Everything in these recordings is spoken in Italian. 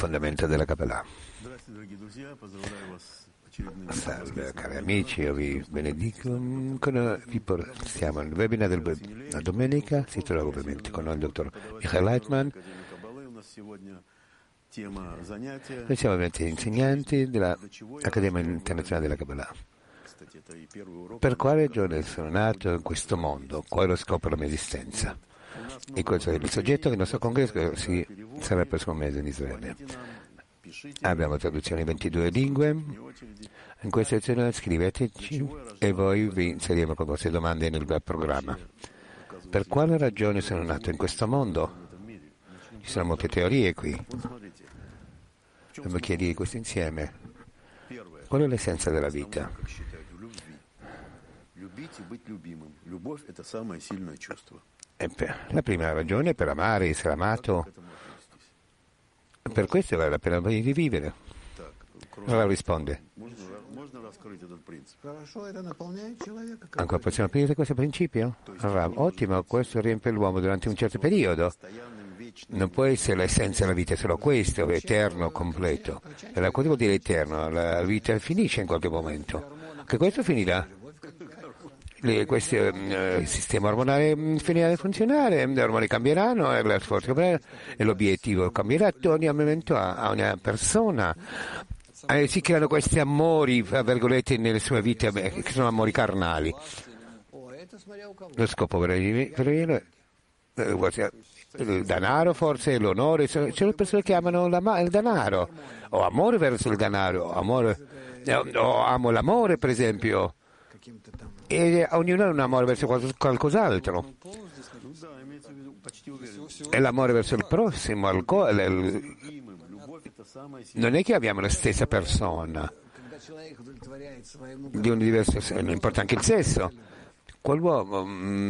fondamento della Kabbalah. Salve cari amici, io vi benedico. Vi portiamo al webinar della domenica, si trova ovviamente con noi il dottor Michael Leitman. Noi siamo ovviamente insegnanti dell'Accademia Internazionale della Kabbalah. Per quale ragione sono nato in questo mondo? Qual è lo scopo della mia esistenza? E questo è il soggetto che il nostro congresso sarà il prossimo mese in Israele. Abbiamo traduzioni in 22 lingue. In questa lezione scriveteci e voi vi inseriremo con le vostre domande nel programma. Per quale ragione sono nato in questo mondo? Ci sono molte teorie qui. Dobbiamo chiarire questo insieme. Qual è l'essenza della vita? La prima ragione è per amare, essere amato. Per questo vale la pena di vivere. Allora risponde. Ancora possiamo aprire questo principio? Allora, ottimo, questo riempie l'uomo durante un certo periodo. Non può essere l'essenza della vita, solo questo, eterno, completo. Allora, cosa vuol dire eterno? La vita finisce in qualche momento. Che questo finirà. Questo sistema ormonale finirà di funzionare, gli ormoni cambieranno, la forza cambierà, e l'obiettivo cambierà ogni momento a una persona. Si creano questi amori, tra virgolette, nelle sue vite, che sono amori carnali. Lo scopo per il denaro, forse, l'onore, sono le persone che amano il denaro, o amore verso il denaro, o amo l'amore, per esempio. E ognuno ha un amore verso qualcos'altro. E l'amore verso il prossimo, non è che abbiamo la stessa persona, di un diverso, non importa anche il sesso. Quell'uomo,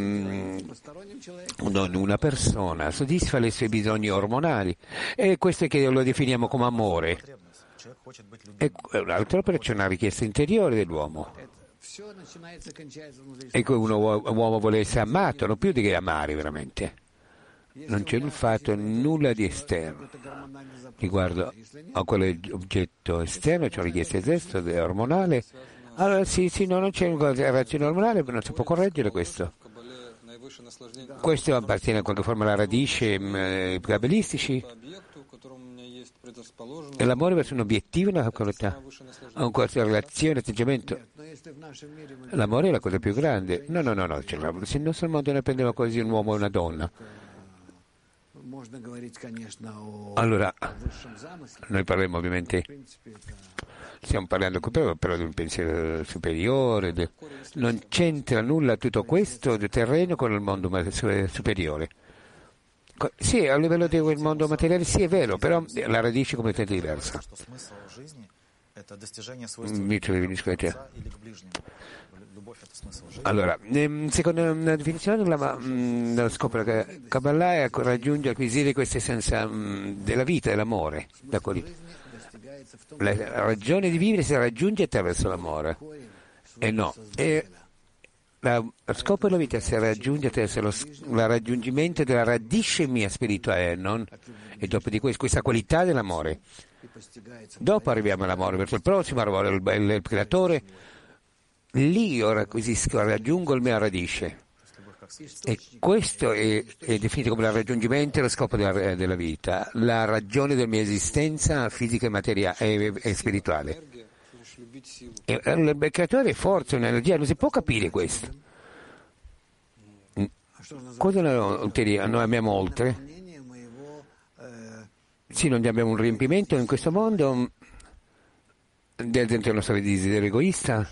una persona, soddisfa i suoi bisogni ormonali, e questo è che lo definiamo come amore. E l'altro c'è una richiesta interiore dell'uomo. Ecco, un uomo vuole essere amato, non più di che amare veramente. Non c'è il fatto nulla di esterno riguardo a quell'oggetto esterno, c'è una richiesta esterne, ormonale. Allora sì, no, non c'è una reazione ormonale, non si può correggere questo. Questo appartiene in qualche forma alla radice cabalistici. E l'amore verso un obiettivo, una qualità, a questa relazione, atteggiamento. L'amore è la cosa più grande. No. Se il nostro mondo ne prendeva così un uomo e una donna. Allora, noi parliamo ovviamente, stiamo parlando però di un pensiero superiore, non c'entra nulla tutto questo del terreno con il mondo superiore. Sì, a livello del mondo materiale sì è vero, però la radice è completamente diversa. Allora, secondo una definizione, lo scopo della Kabbalah è raggiungere, acquisire questa essenza della vita, dell'amore. La ragione di vivere si raggiunge attraverso l'amore. E no. Lo scopo della vita si raggiunge attraverso il raggiungimento della radice mia spirituale, e dopo di questa qualità dell'amore. Dopo arriviamo all'amore verso il prossimo, arriviamo il creatore. Lì io raggiungo la mia radice. E questo è definito come il raggiungimento dello scopo della vita, la ragione della mia esistenza fisica e materiale e spirituale. E il creatore è forza, un'energia, non si può capire questo. Cosa noi abbiamo oltre? Sì, non abbiamo un riempimento in questo mondo dentro il nostro desiderio egoista.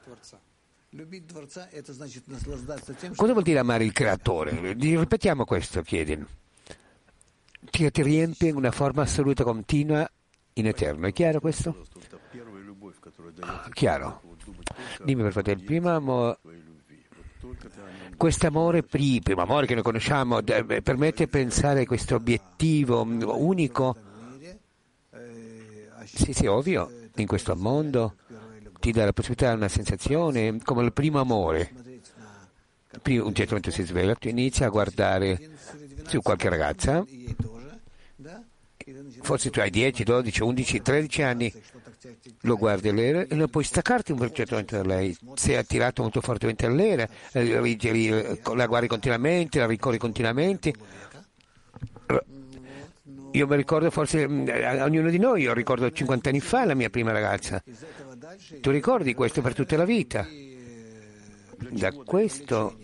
Cosa vuol dire amare il creatore? Ripetiamo questo, chiedi. Ti riempie in una forma assoluta, continua, in eterno. È chiaro questo? Chiaro. Dimmi per favore, il primo amore, quest'amore primo amore che noi conosciamo, permette di pensare a questo obiettivo unico? Sì, ovvio, in questo mondo ti dà la possibilità di una sensazione come il primo amore. Un certo momento si sveglia, tu inizi a guardare su qualche ragazza forse tu hai 10, 12, 11, 13 anni, lo guardi all'era e non puoi staccarti un certo momento da lei. Sei attirato molto fortemente all'era, la guardi continuamente, la ricorri continuamente. Io mi ricordo forse, ognuno di noi, io ricordo 50 anni fa la mia prima ragazza. Tu ricordi questo per tutta la vita? Da questo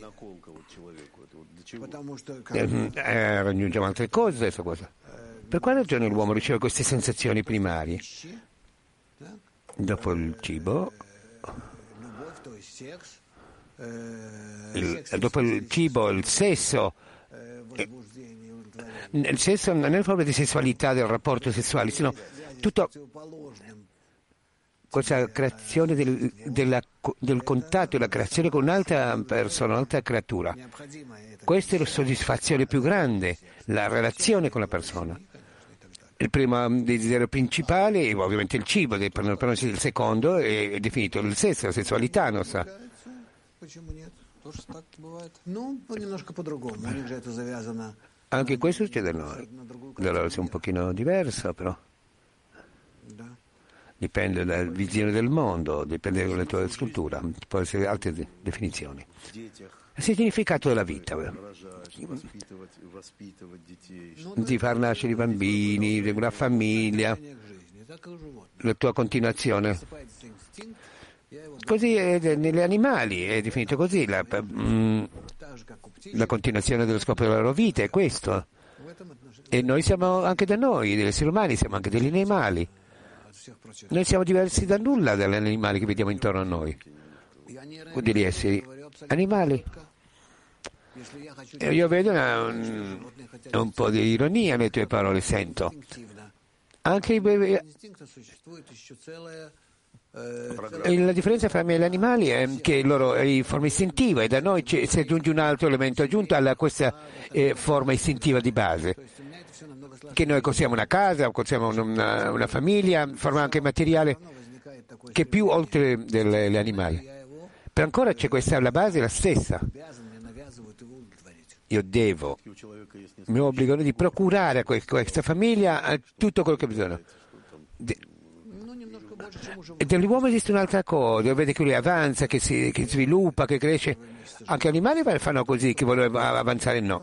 raggiungiamo altre cose adesso. Per quale ragione l'uomo riceve queste sensazioni primarie? Dopo il cibo, dopo il cibo, il sesso. Il sesso non è una forma di sessualità del rapporto sessuale, sino tutta questa creazione del contatto e la creazione con un'altra persona, un'altra creatura. Questa è la soddisfazione più grande, la relazione con la persona. Il primo desiderio principale è ovviamente il cibo, però il secondo è definito il sesso, la sessualità nostra. Anche questo succede a noi. Allora è un pochino diverso, però. Dipende dalla visione del mondo, dipende dalla tua struttura, può essere altre definizioni. Il significato della vita. Di far nascere i bambini, una famiglia, la tua continuazione. Così è negli animali, è definito così, la continuazione dello scopo della loro vita è questo. E noi siamo anche da noi, degli esseri umani, siamo anche degli animali. Noi siamo diversi da nulla dagli animali che vediamo intorno a noi. Vuol dire esseri animali. E io vedo un po' di ironia nelle tue parole, sento. Anche la differenza fra me e gli animali è che loro è in forma istintiva e da noi si aggiunge un altro elemento aggiunto a questa forma istintiva di base. Che noi costruiamo una casa, costruiamo una famiglia, forma anche materiale che è più oltre degli animali. Per ancora c'è questa, la base è la stessa. Io mi obbligano di procurare a questa famiglia tutto quello che bisogna. E dell'uomo esiste un'altra cosa, vede che lui avanza, che si sviluppa, che cresce. Anche gli animali fanno così, che vogliono avanzare no.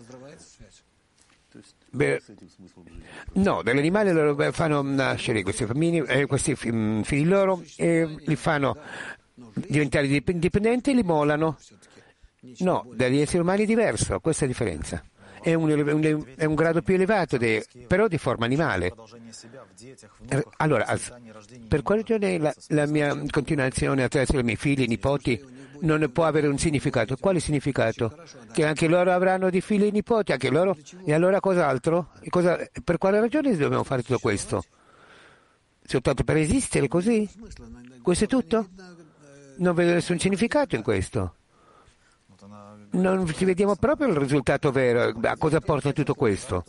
No, dagli animali loro fanno nascere questi figli loro e li fanno diventare dipendenti e li mollano. No, dagli esseri umani è diverso, questa è la differenza. È un grado più elevato, però di forma animale. Allora, per quale ragione la mia continuazione attraverso i miei figli e nipoti non può avere un significato? Quale significato? Che anche loro avranno dei figli e nipoti, anche loro? E allora cos'altro? Per quale ragione dobbiamo fare tutto questo? Soltanto per esistere così? Questo è tutto? Non vedo nessun significato in questo. Non ci vediamo proprio il risultato vero. A cosa porta tutto questo?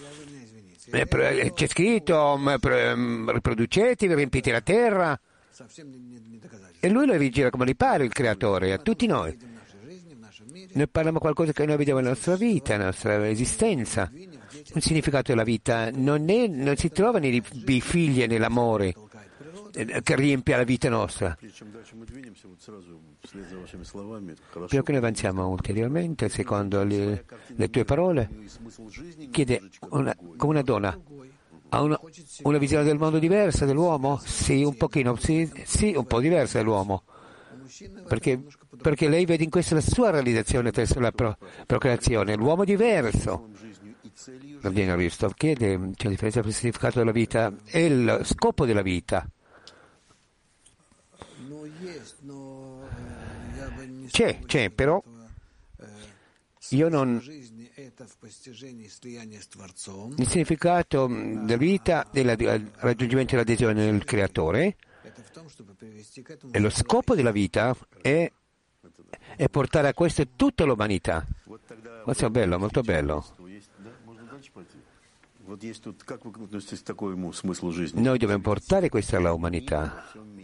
C'è scritto riproducetevi, riempite la terra. E lui lo rigira come gli pare, il creatore, a tutti noi. Noi parliamo di qualcosa che noi vediamo nella nostra vita, nella nostra esistenza. Il significato della vita non si trova nei figli e nell'amore che riempie la vita nostra. Più che noi avanziamo ulteriormente, secondo le tue parole, chiede come una donna ha una visione del mondo diversa dell'uomo? Sì, un pochino, sì, un po' diversa dall'uomo. Perché lei vede in questo la sua realizzazione attraverso la procreazione. L'uomo è diverso. Rabbeinu Ristov chiede, c'è una differenza tra il significato della vita e il scopo della vita. C'è, però io non. Il significato della vita è il raggiungimento dell'adesione del creatore e lo scopo della vita è portare a questo tutta l'umanità. Questo è bello, molto bello. Noi dobbiamo portare questa alla umanità.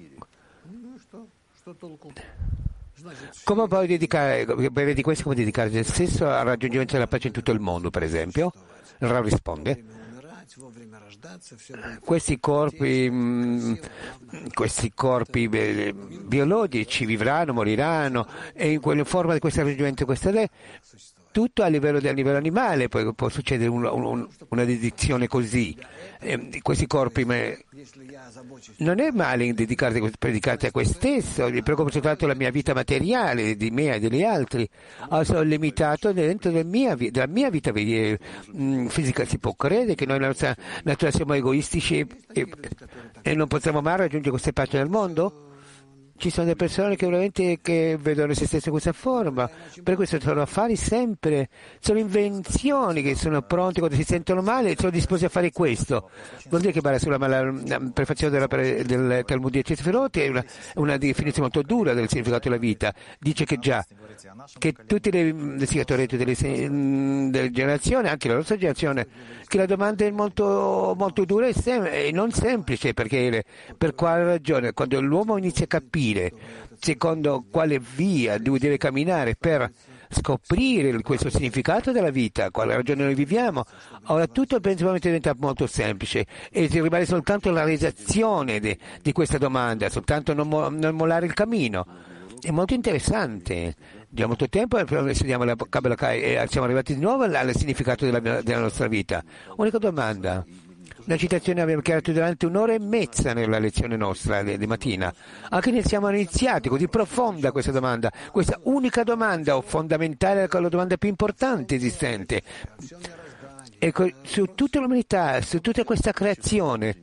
Come puoi vedi questo come dedicare te stesso al raggiungimento della pace in tutto il mondo, per esempio? Il Rav risponde: questi corpi biologici vivranno, moriranno, e in quella forma di questo arrangimento, tutto a livello animale, poi può succedere una dedizione così. Questi corpi, non è male dedicarti a questo stesso, mi preoccupa soltanto della mia vita materiale, di me e degli altri. Sono limitato dentro della mia vita fisica. Si può credere che noi nella nostra natura siamo egoistici e non potremo mai raggiungere queste pace nel mondo? Ci sono delle persone che veramente vedono se stesse in questa forma, per questo sono affari sempre, sono invenzioni che sono pronti quando si sentono male e sono disposti a fare questo. Vuol dire che parla sulla prefazione del Talmud di Sefirot è una definizione molto dura del significato della vita. Dice che tutti gli investigatori delle generazioni, anche la nostra generazione, che la domanda è molto, molto dura e non semplice, perché per quale ragione? Quando l'uomo inizia a capire secondo quale via lui deve camminare per scoprire questo significato della vita, quale ragione noi viviamo, ora tutto principalmente diventa molto semplice e si rimane soltanto la realizzazione di questa domanda, soltanto non mollare il cammino. È molto interessante. Già molto tempo studiamo la Kabbalah e siamo arrivati di nuovo al significato della nostra vita. Unica domanda. Una citazione abbiamo chiarato durante un'ora e mezza nella lezione nostra di mattina. Anche ne siamo iniziati, così profonda questa domanda, questa unica domanda o fondamentale, la domanda più importante esistente. Ecco, su tutta l'umanità, su tutta questa creazione,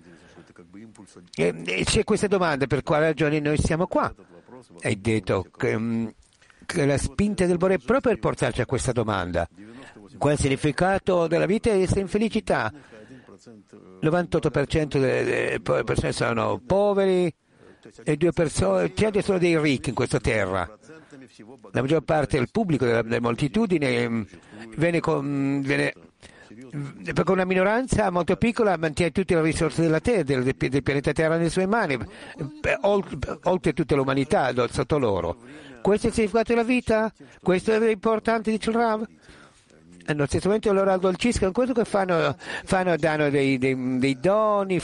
c'è questa domanda: per quale ragione noi siamo qua? Hai detto che la spinta del Bore è proprio per portarci a questa domanda. Qual è il significato della vita e essere in felicità? Il 98% delle persone sono poveri e 2% sono dei ricchi in questa terra. La maggior parte del pubblico, della moltitudine, viene perché una minoranza molto piccola mantiene tutte le risorse della terra, del pianeta Terra nelle sue mani, oltre tutta l'umanità sotto loro. Questo è il significato della vita? Questo è l'importante, dice il Rav? Nello stesso momento loro addolciscono quello che danno dei doni,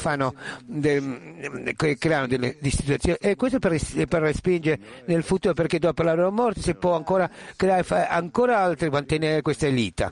creano delle istituzioni, e questo per respingere nel futuro, perché dopo la loro morte si può ancora creare ancora altri, mantenere questa elita.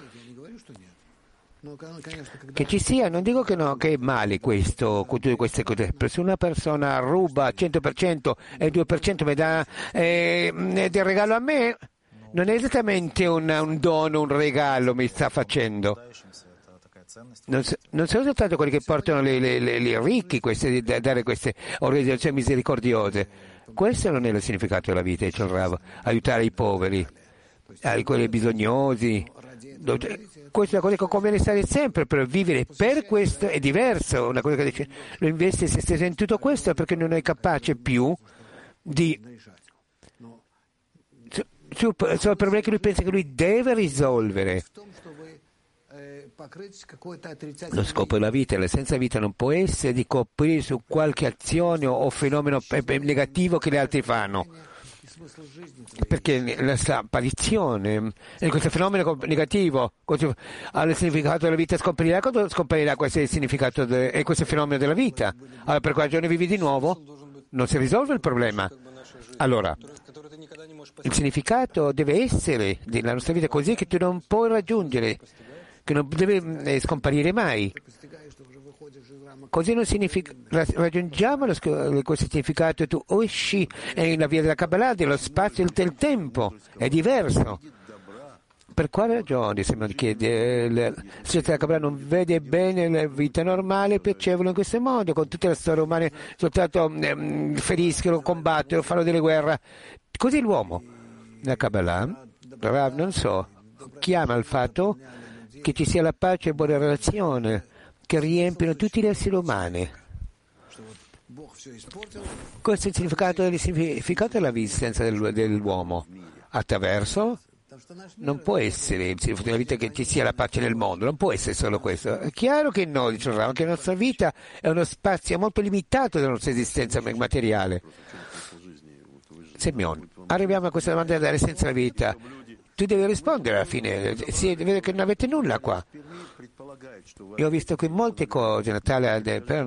Che ci sia, non dico che è male questo, tutte queste cose. Se una persona ruba 100% e il 2% mi dà del regalo a me, non è esattamente un dono, un regalo mi sta facendo. Non sono soltanto quelli che portano i ricchi dare queste organizzazioni misericordiose. Questo non è il significato della vita, dice il Rav. Aiutare i poveri, quelli bisognosi. Questa è una cosa che conviene stare sempre, per vivere per questo è diverso. Una cosa che dice, lo investe se stesso in tutto questo perché non è capace più di sono problemi che lui pensa che lui deve risolvere. Lo scopo della vita, l'essenza della vita non può essere di coprire su qualche azione o fenomeno negativo che gli altri fanno, perché la sua apparizione in questo fenomeno negativo ha il significato della vita, scomparirà quando scomparirà questo significato e questo fenomeno della vita. Allora, per quale giorno vivi di nuovo? Non si risolve il problema. Allora, il significato deve essere della nostra vita così che tu non puoi raggiungere, che non deve scomparire mai. Così non significa, raggiungiamo questo significato, tu esci nella via della Kabbalah, dello spazio e del tempo, è diverso. Per quale ragione, se mi chiede, la società della Kabbalah non vede bene la vita normale e piacevole in questo modo, con tutte le storie umane soltanto feriscono, combattono, fanno delle guerre. Così l'uomo, la Kabbalah, non so, chiama il fatto che ci sia la pace e buona relazione che riempiono tutti gli esseri umani. Questo è il significato della esistenza dell'uomo. Attraverso non può essere il significato della vita che ci sia la pace nel mondo, non può essere solo questo. È chiaro che no, diciamo, anche la nostra vita è uno spazio molto limitato della nostra esistenza materiale. Semyon, arriviamo a questa domanda dell'essenza della vita. Tu devi rispondere alla fine, si vede che non avete nulla qua. Io ho visto qui molte cose, Natalia,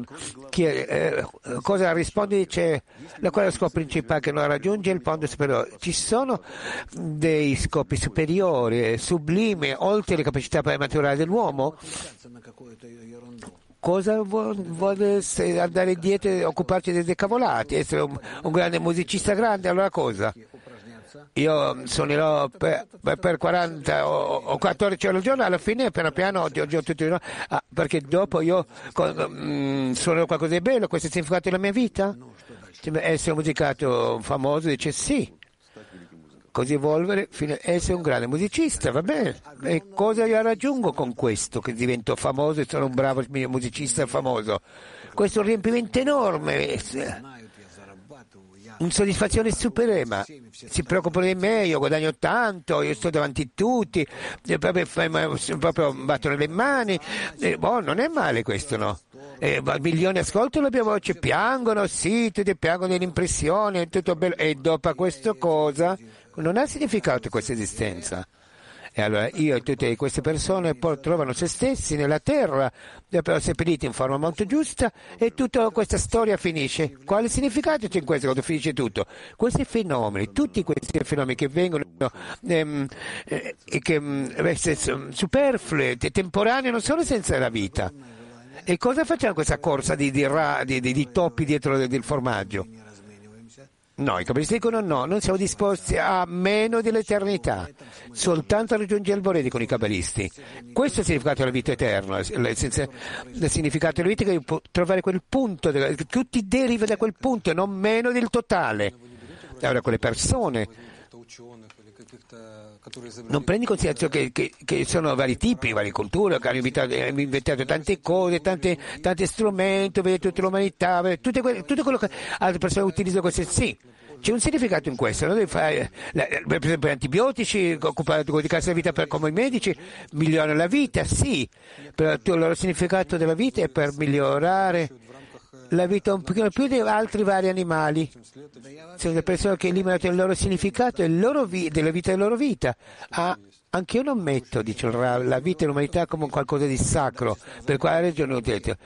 cosa risponde dice, qual è lo scopo principale che non raggiunge il punto superiore? Ci sono dei scopi superiori, sublimi, oltre le capacità materiali dell'uomo? Cosa vuole andare dietro e occuparci delle cavolate, essere un grande musicista grande, allora cosa? Io suonerò per 40 o 14 ore al giorno, alla fine piano piano perché dopo io suonerò qualcosa di bello, questo è il significato della mia vita? Essere un musicato famoso dice sì, così evolvere fino a essere un grande musicista, va bene. E cosa io raggiungo con questo, che divento famoso e sono un bravo musicista famoso? Questo è un riempimento enorme, una soddisfazione suprema. Si preoccupano di me, io guadagno tanto, io sto davanti a tutti, proprio battono le mani. Non è male questo, no? Milioni di ascolti la mia voce, piangono, sì, tutti piangono dell'impressione, è tutto bello. E dopo questa cosa non ha significato questa esistenza. E allora io e tutte queste persone poi trovano se stessi nella terra, dopo seppelliti in forma molto giusta, e tutta questa storia finisce. Quale significato c'è in questo quando finisce tutto? Questi fenomeni, tutti questi fenomeni che vengono superflui, temporanei, non sono senza la vita. E cosa facciamo questa corsa di topi dietro del formaggio? No, i cabalisti dicono no, non siamo disposti a meno dell'eternità, soltanto a raggiungere il Bore, dicono i cabalisti. Questo è il significato della vita eterna, il significato della vita è che trovare quel punto, tutti deriva da quel punto e non meno del totale. Allora quelle persone non prendi in considerazione che sono vari tipi, varie culture, che hanno inventato tante cose, tanti strumenti, tutta l'umanità, tutto quello che altre persone utilizzano questo, sì. C'è un significato in questo, non devi fare, per esempio, antibiotici, dedicarsi alla vita come i medici, migliorano la vita, sì, però il loro significato della vita è per migliorare la vita un pochino più di altri vari animali. Sono le persone che eliminano il loro significato della vita della loro vita. Anche io non metto, dice il Rav, la vita e l'umanità come qualcosa di sacro. Per quale ragione ho detto?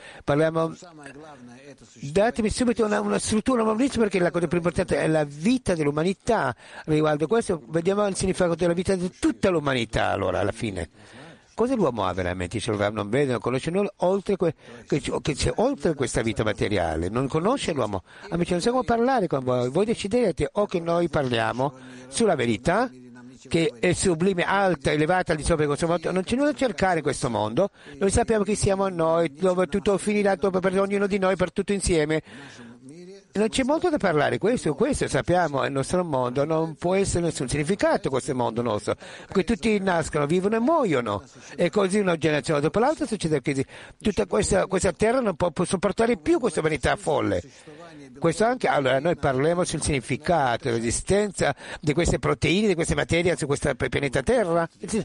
Datemi subito una struttura, perché la cosa più importante è la vita dell'umanità. Riguardo questo vediamo il significato della vita di tutta l'umanità, allora, alla fine. Cosa l'uomo ha veramente? Dice il Rav, non vede, non conosce nulla oltre che c'è oltre questa vita materiale, non conosce l'uomo. Amici, non so come parlare con voi decidete o che noi parliamo sulla verità, che è sublime, alta, elevata al di sopra di questo mondo, non c'è nulla da cercare in questo mondo, noi sappiamo chi siamo noi, dove tutto finirà per ognuno di noi, per tutto insieme. Non c'è molto da parlare, questo sappiamo, il nostro mondo non può essere nessun significato, questo mondo nostro, perché tutti nascono, vivono e muoiono, e così una generazione dopo l'altra succede così. Tutta questa terra non può sopportare più questa umanità folle. Questo anche, allora noi parliamo sul significato, dell'esistenza di queste proteine, di queste materie su questo pianeta Terra.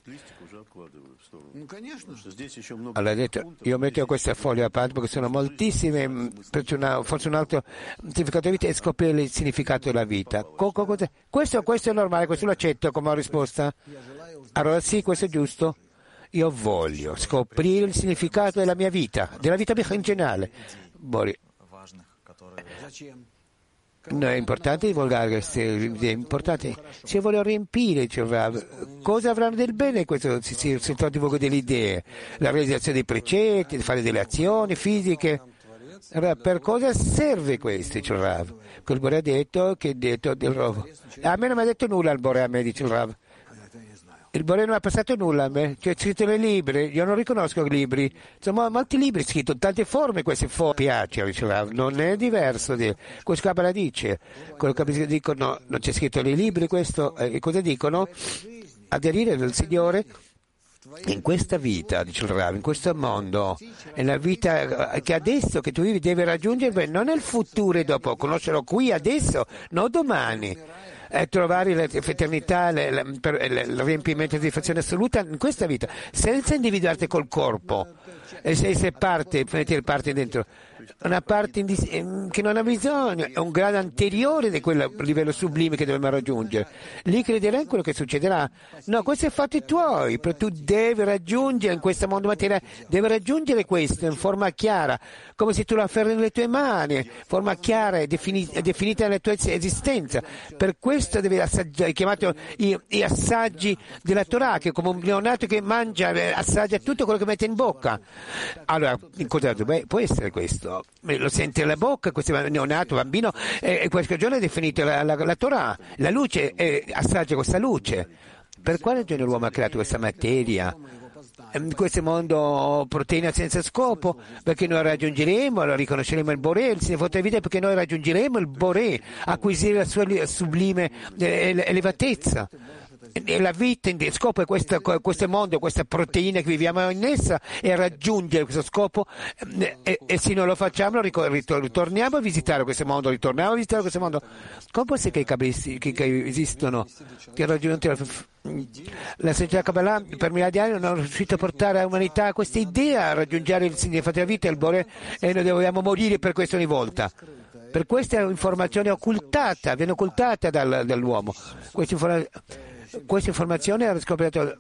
Allora, detto, io metto queste foglie a parte perché sono moltissime, forse un altro significato della vita è scoprire il significato della vita. Questo è normale, questo lo accetto come risposta. Allora sì, questo è giusto. Io voglio scoprire il significato della mia vita in generale. No, è importante divulgare queste idee, è importante. Se voglio riempire, cosa avranno del bene questo se divulgo delle idee? La realizzazione dei precetti, fare delle azioni fisiche. Allora, per cosa serve questo, dice il Rav? Quel Bore ha detto del Rav. A me non mi ha detto nulla il Bore, a me, dice il Rav. Il Bore non ha passato nulla a me, cioè scritto nei libri, io non riconosco i libri, sono molti libri scritti in tante forme, queste piace, non è diverso, questo Kabbalah dice, quello che dicono, non c'è scritto nei libri questo, cosa dicono? Aderire al Signore in questa vita, dice il Rav, in questo mondo, è la vita che adesso che tu vivi devi raggiungere, non nel futuro e dopo, conoscerlo qui adesso, non domani. trovare l'eternità, il riempimento di fazione assoluta in questa vita, senza individuarti col corpo e sei parte dentro. Una parte che non ha bisogno, è un grado anteriore di quel livello sublime che dobbiamo raggiungere. Lì crederai in quello che succederà. No, questo è fatti tuoi, però tu devi raggiungere in questo mondo materiale, devi raggiungere questo in forma chiara, come se tu lo afferri nelle tue mani, forma chiara e definita nella tua esistenza. Per questo devi assaggiare, chiamato gli assaggi della Torah, che è come un neonato che mangia, assaggia tutto quello che mette in bocca. Allora, può essere questo. Lo sente nella bocca, questo neonato bambino, e qualche giorno è definito la Torah, la luce, assaggia questa luce. Per quale ragione l'uomo ha creato questa materia? In questo mondo proteina senza scopo, perché noi raggiungeremo, riconosceremo il Boré, il Signore della vita, perché noi raggiungeremo il Boré, acquisire la sua sublime elevatezza. La vita in scopo è questo mondo, questa proteina che viviamo in essa, e raggiungere questo scopo, e se non lo facciamo ritorniamo a visitare questo mondo, come può essere che i cabalisti che esistono, che hanno raggiunto la società Kabbalah per miliardi di anni, non hanno riuscito a portare all'umanità questa idea, a raggiungere il significato della vita, il Boré, e noi dobbiamo morire per questo ogni volta. Per questa informazione viene occultata dall'uomo. Questa informazione era scoperta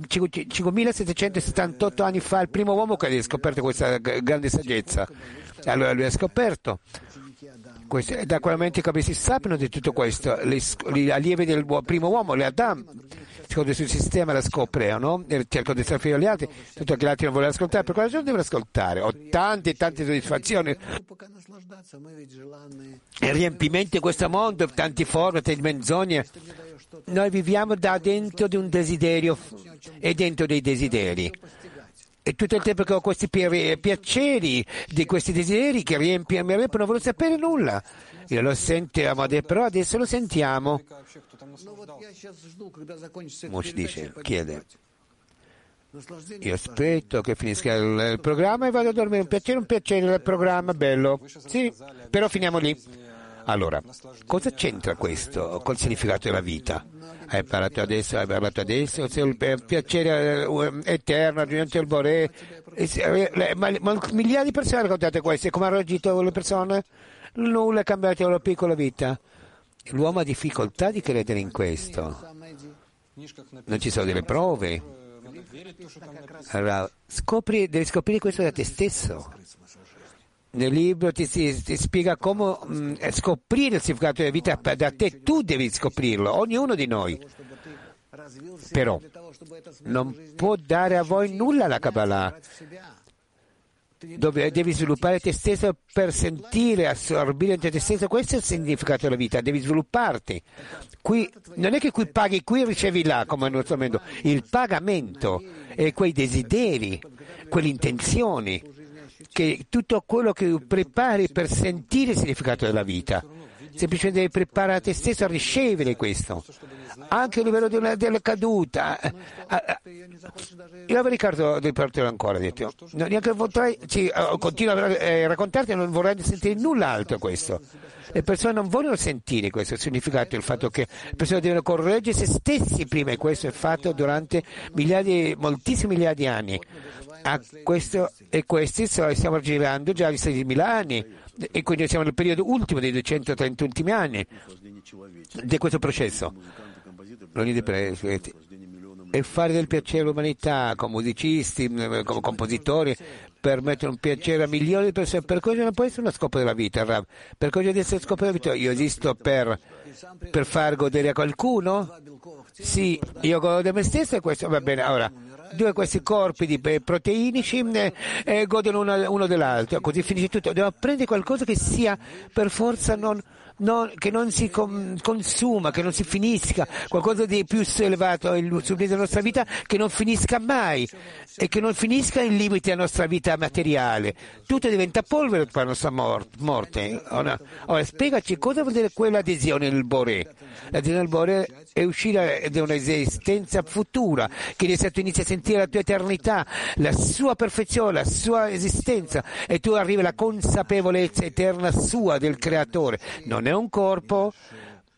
5.778 anni fa, il primo uomo che ha scoperto questa grande saggezza. Allora lui ha scoperto. Da quel momento i cabalisti sappiano di tutto questo, gli allievi del primo uomo, le Adam, secondo il suo sistema la scoprono, cercano di stare agli altri, tutto che gli altri non vogliono ascoltare, per quella ragione devono ascoltare. Ho tante soddisfazioni e riempimenti in questo mondo, tante forme, tante menzogne. Noi viviamo da dentro di un desiderio e dentro dei desideri. E tutto il tempo che ho questi piaceri di questi desideri che riempiono, non voglio sapere nulla. Io lo sentiamo, però adesso lo sentiamo. Mosh chiede. Io aspetto che finisca il programma e vado a dormire. Un piacere il programma, bello. Sì, però finiamo lì. Allora, cosa c'entra questo col significato della vita? Hai parlato adesso, c'è il piacere eterno, raggiungere il Boré. Migliaia di persone hanno raccontato questo, e come hanno reagito le persone? Nulla è cambiato nella piccola vita. L'uomo ha difficoltà di credere in questo. Non ci sono delle prove. Allora, devi scoprire questo da te stesso. Nel libro ti spiega come scoprire il significato della vita da te. Tu devi scoprirlo, ognuno di noi. Però non può dare a voi nulla la Kabbalah. Devi sviluppare te stesso per sentire, assorbire te stesso. Questo è il significato della vita, devi svilupparti. Qui, non è che qui paghi qui e ricevi là, come nel nostro momento. Il pagamento è quei desideri, quelle intenzioni, che tutto quello che prepari per sentire il significato della vita. Semplicemente devi preparare te stesso a ricevere questo. Anche a livello della caduta. Io vi ricordo di portarlo ancora, detto. Neanche vorrei, continuo a raccontarti, non vorrei sentire null'altro questo. Le persone non vogliono sentire questo significato, il fatto che le persone devono correggere se stessi prima, e questo è fatto durante moltissimi miliardi di anni. Questi stiamo girando già di 16.000 anni, e quindi siamo nel periodo ultimo dei 230 ultimi anni di questo processo. E fare del piacere all'umanità come musicisti, come compositori, per mettere un piacere a milioni di persone, per cosa non può essere uno scopo della vita, Rav? Per cosa deve essere lo scopo della vita? Io esisto per far godere a qualcuno? Sì, io godo me stesso, e questo va bene. Ora, due questi corpi di proteinici godono uno dell'altro, così finisce tutto. Devo prendere qualcosa che sia per forza che non si consuma, che non si finisca, qualcosa di più elevato, il sublime della nostra vita, che non finisca mai e che non finisca in limiti alla nostra vita materiale. Tutto diventa polvere per la nostra morte. Ora, spiegaci cosa vuol dire quell'adesione nel Boré. L'adesione nel Boré è uscire da un'esistenza futura, che adesso tu inizi a sentire la tua eternità, la sua perfezione, la sua esistenza, e tu arrivi alla consapevolezza eterna sua del Creatore. Non è un corpo,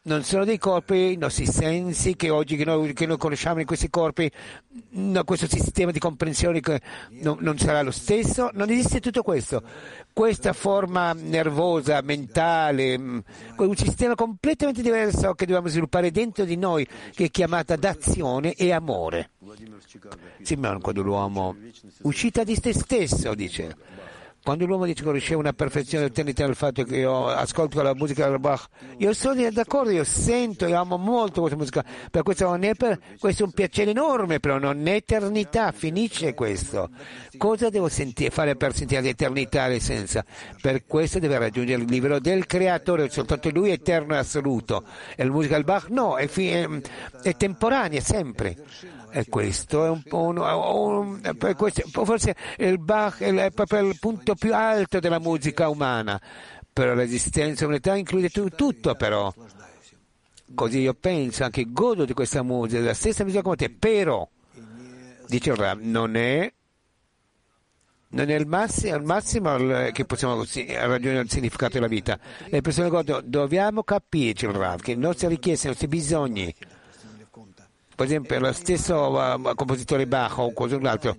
non sono dei corpi, i nostri sensi che oggi che noi conosciamo in questi corpi, no, questo sistema di comprensione che non sarà lo stesso, non esiste tutto questo. Questa forma nervosa, mentale, un sistema completamente diverso che dobbiamo sviluppare dentro di noi, che è chiamata d'azione e amore. Simeon, quando l'uomo uscita di se stesso, dice. Quando l'uomo dice che riceve una perfezione d'eternità nel fatto che io ascolto la musica del Bach, io sono d'accordo, io sento, io amo molto questa musica, per questo questo è un piacere enorme, però non è eternità, finisce questo. Cosa devo fare per sentire l'eternità, l'essenza? Per questo deve raggiungere il livello del creatore, soltanto lui è eterno e assoluto. E la musica del Bach no, è temporanea, sempre. E questo è un po' forse il Bach è proprio il punto più alto della musica umana, però l'esistenza dell'unità include tutto, però così io penso, anche godo di questa musica, della stessa musica come te, però dice il Rav, non è il massimo che possiamo raggiungere il significato della vita. Le persone godono, dobbiamo capirci il Rav, che le nostre richieste, i nostri bisogni, per esempio lo stesso compositore Bach o qualcos'altro,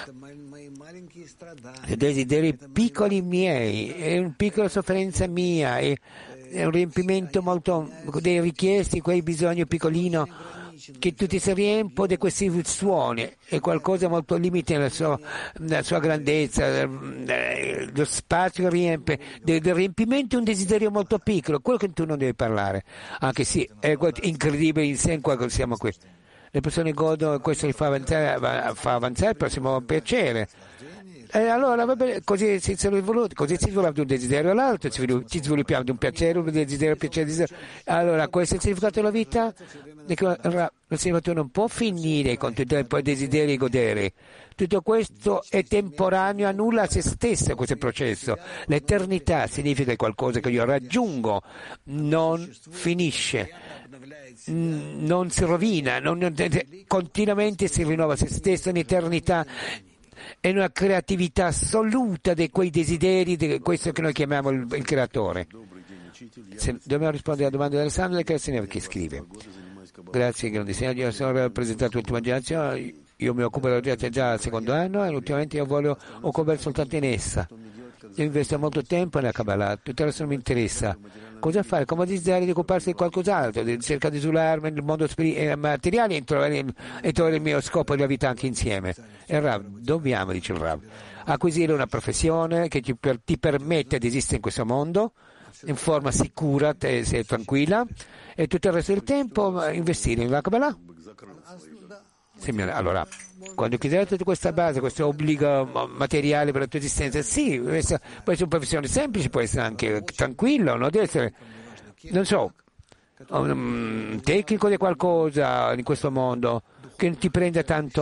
desideri piccoli miei, è una piccola sofferenza mia, è un riempimento molto dei richiesti, quei bisogni piccolino che tutti si riempiono di questi suoni, è qualcosa molto limite nella sua grandezza, lo spazio che riempie, del riempimento è un desiderio molto piccolo, quello che tu non devi parlare, anche se è incredibile in sé quando siamo qui. Le persone godono e questo li fa avanzare il prossimo piacere. E allora va bene, così si sviluppa di un desiderio all'altro, ci sviluppiamo di un piacere, un desiderio, piacere. Allora questo è il significato della vita? Il significato non può finire con tutti i desideri e godere. Tutto questo è temporaneo, annulla a se stesso questo processo. L'eternità significa qualcosa che io raggiungo, non finisce, non si rovina, continuamente si rinnova se stesso in eternità. È una creatività assoluta di quei desideri, di questo che noi chiamiamo il creatore. Dobbiamo rispondere alla domanda di Alessandro che scrive. Grazie, grande Signore, io sono rappresentato l'ultima generazione, io mi occupo della gente già al secondo anno e ultimamente io voglio occupare soltanto in essa. Io investo molto tempo nella Kabbalah, tutto il resto non mi interessa. Cosa fare? Come desiderio di occuparsi di qualcos'altro, di cercare di isolarmi nel mondo materiale e trovare il mio scopo della vita anche insieme. E il Rav, dobbiamo, dice il Rav, acquisire una professione che ti permette di esistere in questo mondo in forma sicura e tranquilla e tutto il resto del tempo investire nella Kabbalah. Allora, quando chiederete tutta questa base, questo obbligo materiale per la tua esistenza, sì, può essere una professione semplice, può essere anche tranquillo, non deve essere, non so, un tecnico di qualcosa in questo mondo che non ti prenda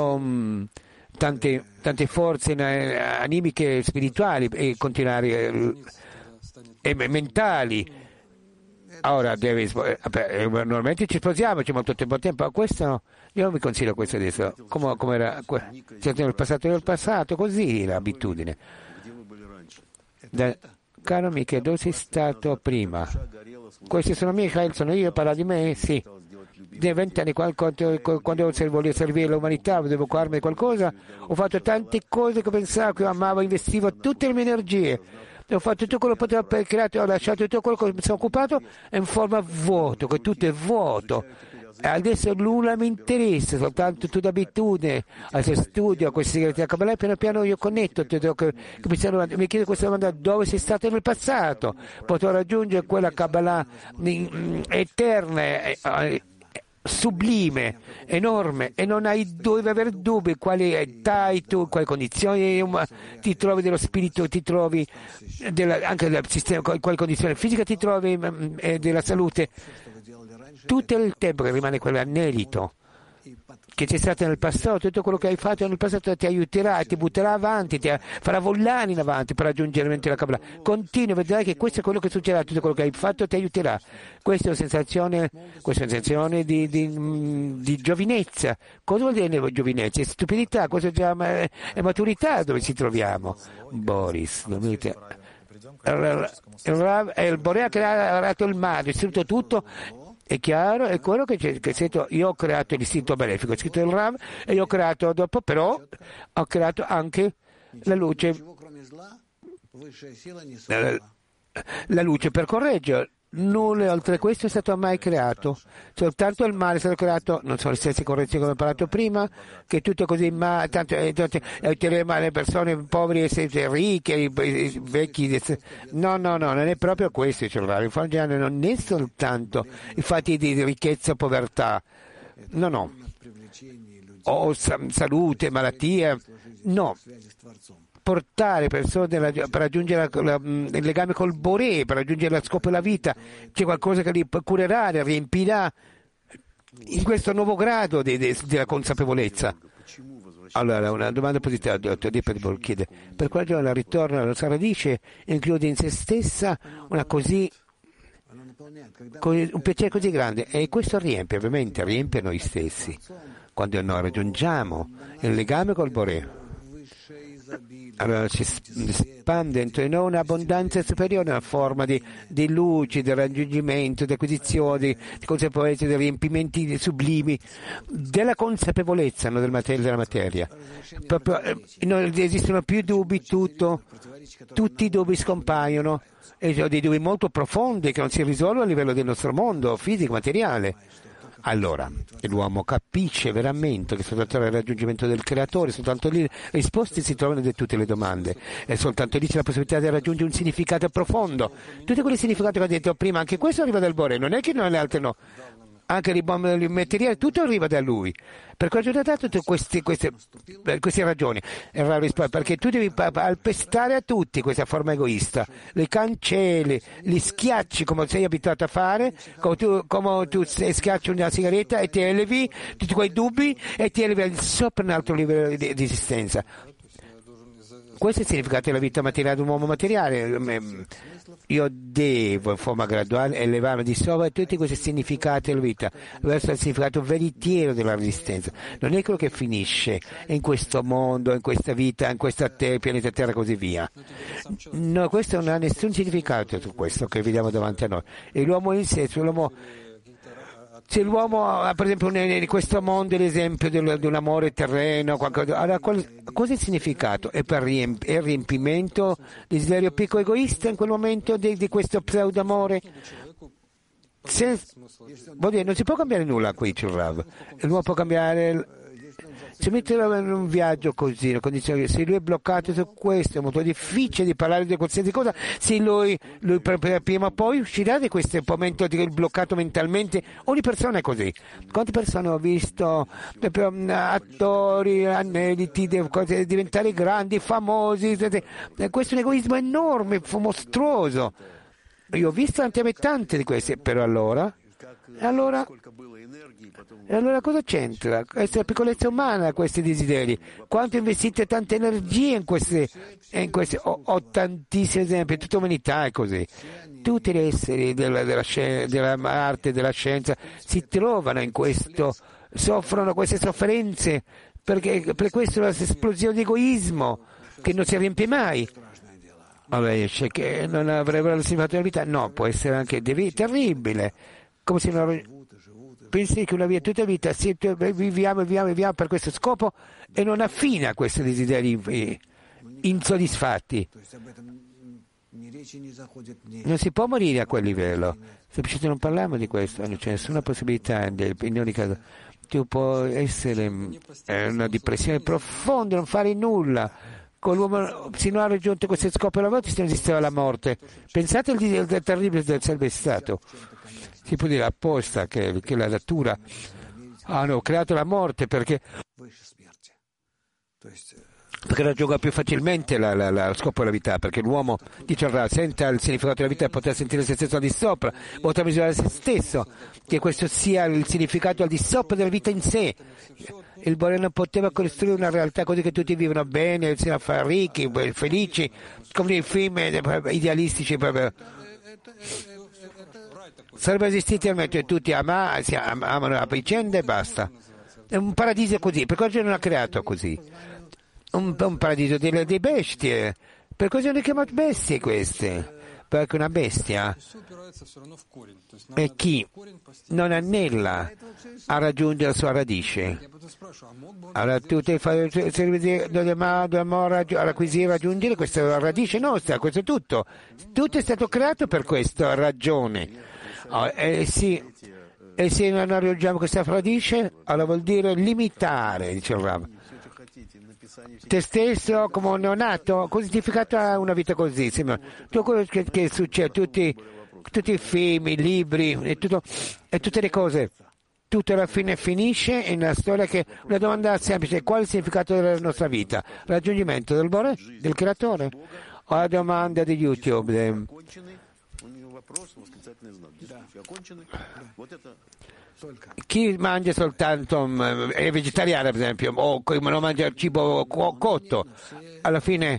tante forze animiche, spirituali e continuare e mentali. Ora normalmente ci sposiamo, c'è molto tempo, questo no, io non mi consiglio questo adesso, come era nel passato, così l'abitudine. Caro amico, dove sei stato prima? Questi sono Michael, sono io, parla di me? Sì. Da 20 anni quando volevo servire l'umanità, devo occuparmi di qualcosa, ho fatto tante cose che pensavo, che amavo, investivo tutte le mie energie. Ho fatto tutto quello che potevo per creare, ho lasciato tutto quello che mi sono occupato in forma vuoto, che tutto è vuoto. E adesso nulla mi interessa, soltanto tutta abitudine, al studio, a questi segreti della Kabbalah, piano piano io connetto, mi chiedo questa domanda, dove sei stato nel passato? Potrò raggiungere quella Kabbalah eterna, sublime, enorme, e non devi avere dubbi quali età hai tu, quali condizioni ti trovi dello spirito, ti trovi anche del sistema, quali condizioni fisiche ti trovi della salute. Tutto il tempo che rimane quell'anelito che c'è stato nel passato, tutto quello che hai fatto nel passato ti aiuterà, ti butterà avanti, ti farà volare in avanti per raggiungere la Kabbalah. Continua, vedrai che questo è quello che succederà, tutto quello che hai fatto ti aiuterà. Questa è una sensazione di giovinezza. Cosa vuol dire giovinezza? È stupidità, questo è maturità dove ci troviamo. Boris, il Borea che ha creato il mare, ha distrutto tutto, È chiaro, è quello che sento. Io ho creato l'istinto benefico, ho scritto il Rav e io ho creato dopo, però ho creato anche la luce, la luce per correggere. Nulla oltre questo è stato mai creato, soltanto il male è stato creato, non sono le stesse correzioni come ho parlato prima, che tutto è così, ma tanto le persone povere e ricche, i vecchi, no, non è proprio questo il cellulare, non è soltanto i fatti di ricchezza o povertà, no, o salute, malattia, no. Portare persone per raggiungere il legame col Boré, per raggiungere lo scopo della vita, c'è qualcosa che li curerà, li riempirà in questo nuovo grado della consapevolezza. Allora, una domanda positiva, chiede, per quale giorno il ritorno alla sua radice include in se stessa un piacere così grande, e questo ovviamente riempie noi stessi, quando noi raggiungiamo il legame col Boré. Allora si espande dentro di noi un'abbondanza superiore, una forma di luce, di raggiungimento, di acquisizione, di consapevolezza, di riempimenti sublimi, della consapevolezza, non della materia. Proprio, non esistono più dubbi, tutti i dubbi scompaiono, e sono dei dubbi molto profondi che non si risolvono a livello del nostro mondo fisico, materiale. Allora, l'uomo capisce veramente che soltanto il raggiungimento del creatore, soltanto lì le risposte si trovano di tutte le domande, e soltanto lì c'è la possibilità di raggiungere un significato profondo. Tutti quei significati che ho detto prima, anche questo arriva dal Bore, non è che le altre no. Anche il materiale, tutto arriva da lui. Per quello che ho dato tutte queste ragioni, perché tu devi calpestare a tutti questa forma egoista, le cancelli, li schiacci come sei abituato a fare, come tu schiacci una sigaretta e ti elevi tutti quei dubbi e ti elevi al sopra un altro livello di esistenza. Questo è il significato della vita materiale di un uomo materiale. Io devo in forma graduale elevarmi di sopra tutti questi significati della vita verso il significato veritiero della resistenza. Non è quello che finisce in questo mondo, in questa vita, in questa pianeta Terra e così via. No, questo non ha nessun significato su questo che vediamo davanti a noi. E l'uomo in sé, se l'uomo ha per esempio in questo mondo l'esempio di un amore terreno, qualcosa, allora cosa è il significato? È per il riempimento del desiderio piccolo egoista in quel momento di questo pseudo-amore? Non si può cambiare nulla qui, Rav. L'uomo può cambiare. Se metterlo in un viaggio così, se lui è bloccato su questo, è molto difficile di parlare di qualsiasi cosa, se lui prima o poi uscirà di questo momento bloccato mentalmente. Ogni persona è così. Quante persone ho visto, attori, aneliti, diventare grandi, famosi, questo è un egoismo enorme, mostruoso. Io ho visto tante di queste, però allora cosa c'entra? Questa è la piccolezza umana, questi desideri. Quanto investite tante energie in queste ho tantissimi esempi, tutta l'umanità è così. Tutti gli esseri dell'arte, della scienza si trovano in questo, soffrono queste sofferenze, perché per questo è l'esplosione di egoismo che non si riempie mai. Vabbè, che non avrebbero il significato della vita? No, può essere anche terribile. Come se pensi che una vita, tutta la vita, viviamo per questo scopo e non affina a questi desideri insoddisfatti. Non si può morire a quel livello. Semplicemente non parliamo di questo, non c'è nessuna possibilità. In ogni caso, tu puoi essere in una depressione profonda, non fare nulla. Con l'uomo, se non ha raggiunto questo scopo della morte, se non esisteva la morte. Pensate al terribile del sarebbe stato. Si può dire apposta che la natura hanno creato la morte perché raggiunga più facilmente lo scopo della vita, perché l'uomo dice senta il significato della vita e poter sentire se stesso al di sopra, poter misurare se stesso, che questo sia il significato al di sopra della vita in sé. Il Bore non poteva costruire una realtà così che tutti vivono bene, siano ricchi, felici, come nei film idealistici proprio. Sarebbe esistito almeno tutti amano la vicenda e basta. È un paradiso così, perché oggi non ha creato così. Un paradiso delle bestie, per cosa hanno chiamato bestie queste? perché una bestia è chi non anela a raggiungere la sua radice. Allora tu ti fai dobbiamo acquisire, raggiungere questa radice nostra, questo è tutto. Tutto è stato creato per questa ragione. E se non raggiungiamo questa radice, allora vuol dire limitare, dice il Rav. Te stesso come un neonato, cosa significato ha una vita così? Tutto quello che succede, tutti i film, i libri e tutte le cose, tutto alla fine finisce in una storia che una domanda semplice: qual è il significato della nostra vita? Raggiungimento del Bore, del creatore? O la domanda di YouTube? Chi mangia soltanto, è vegetariano per esempio, o non mangia cibo cotto, alla fine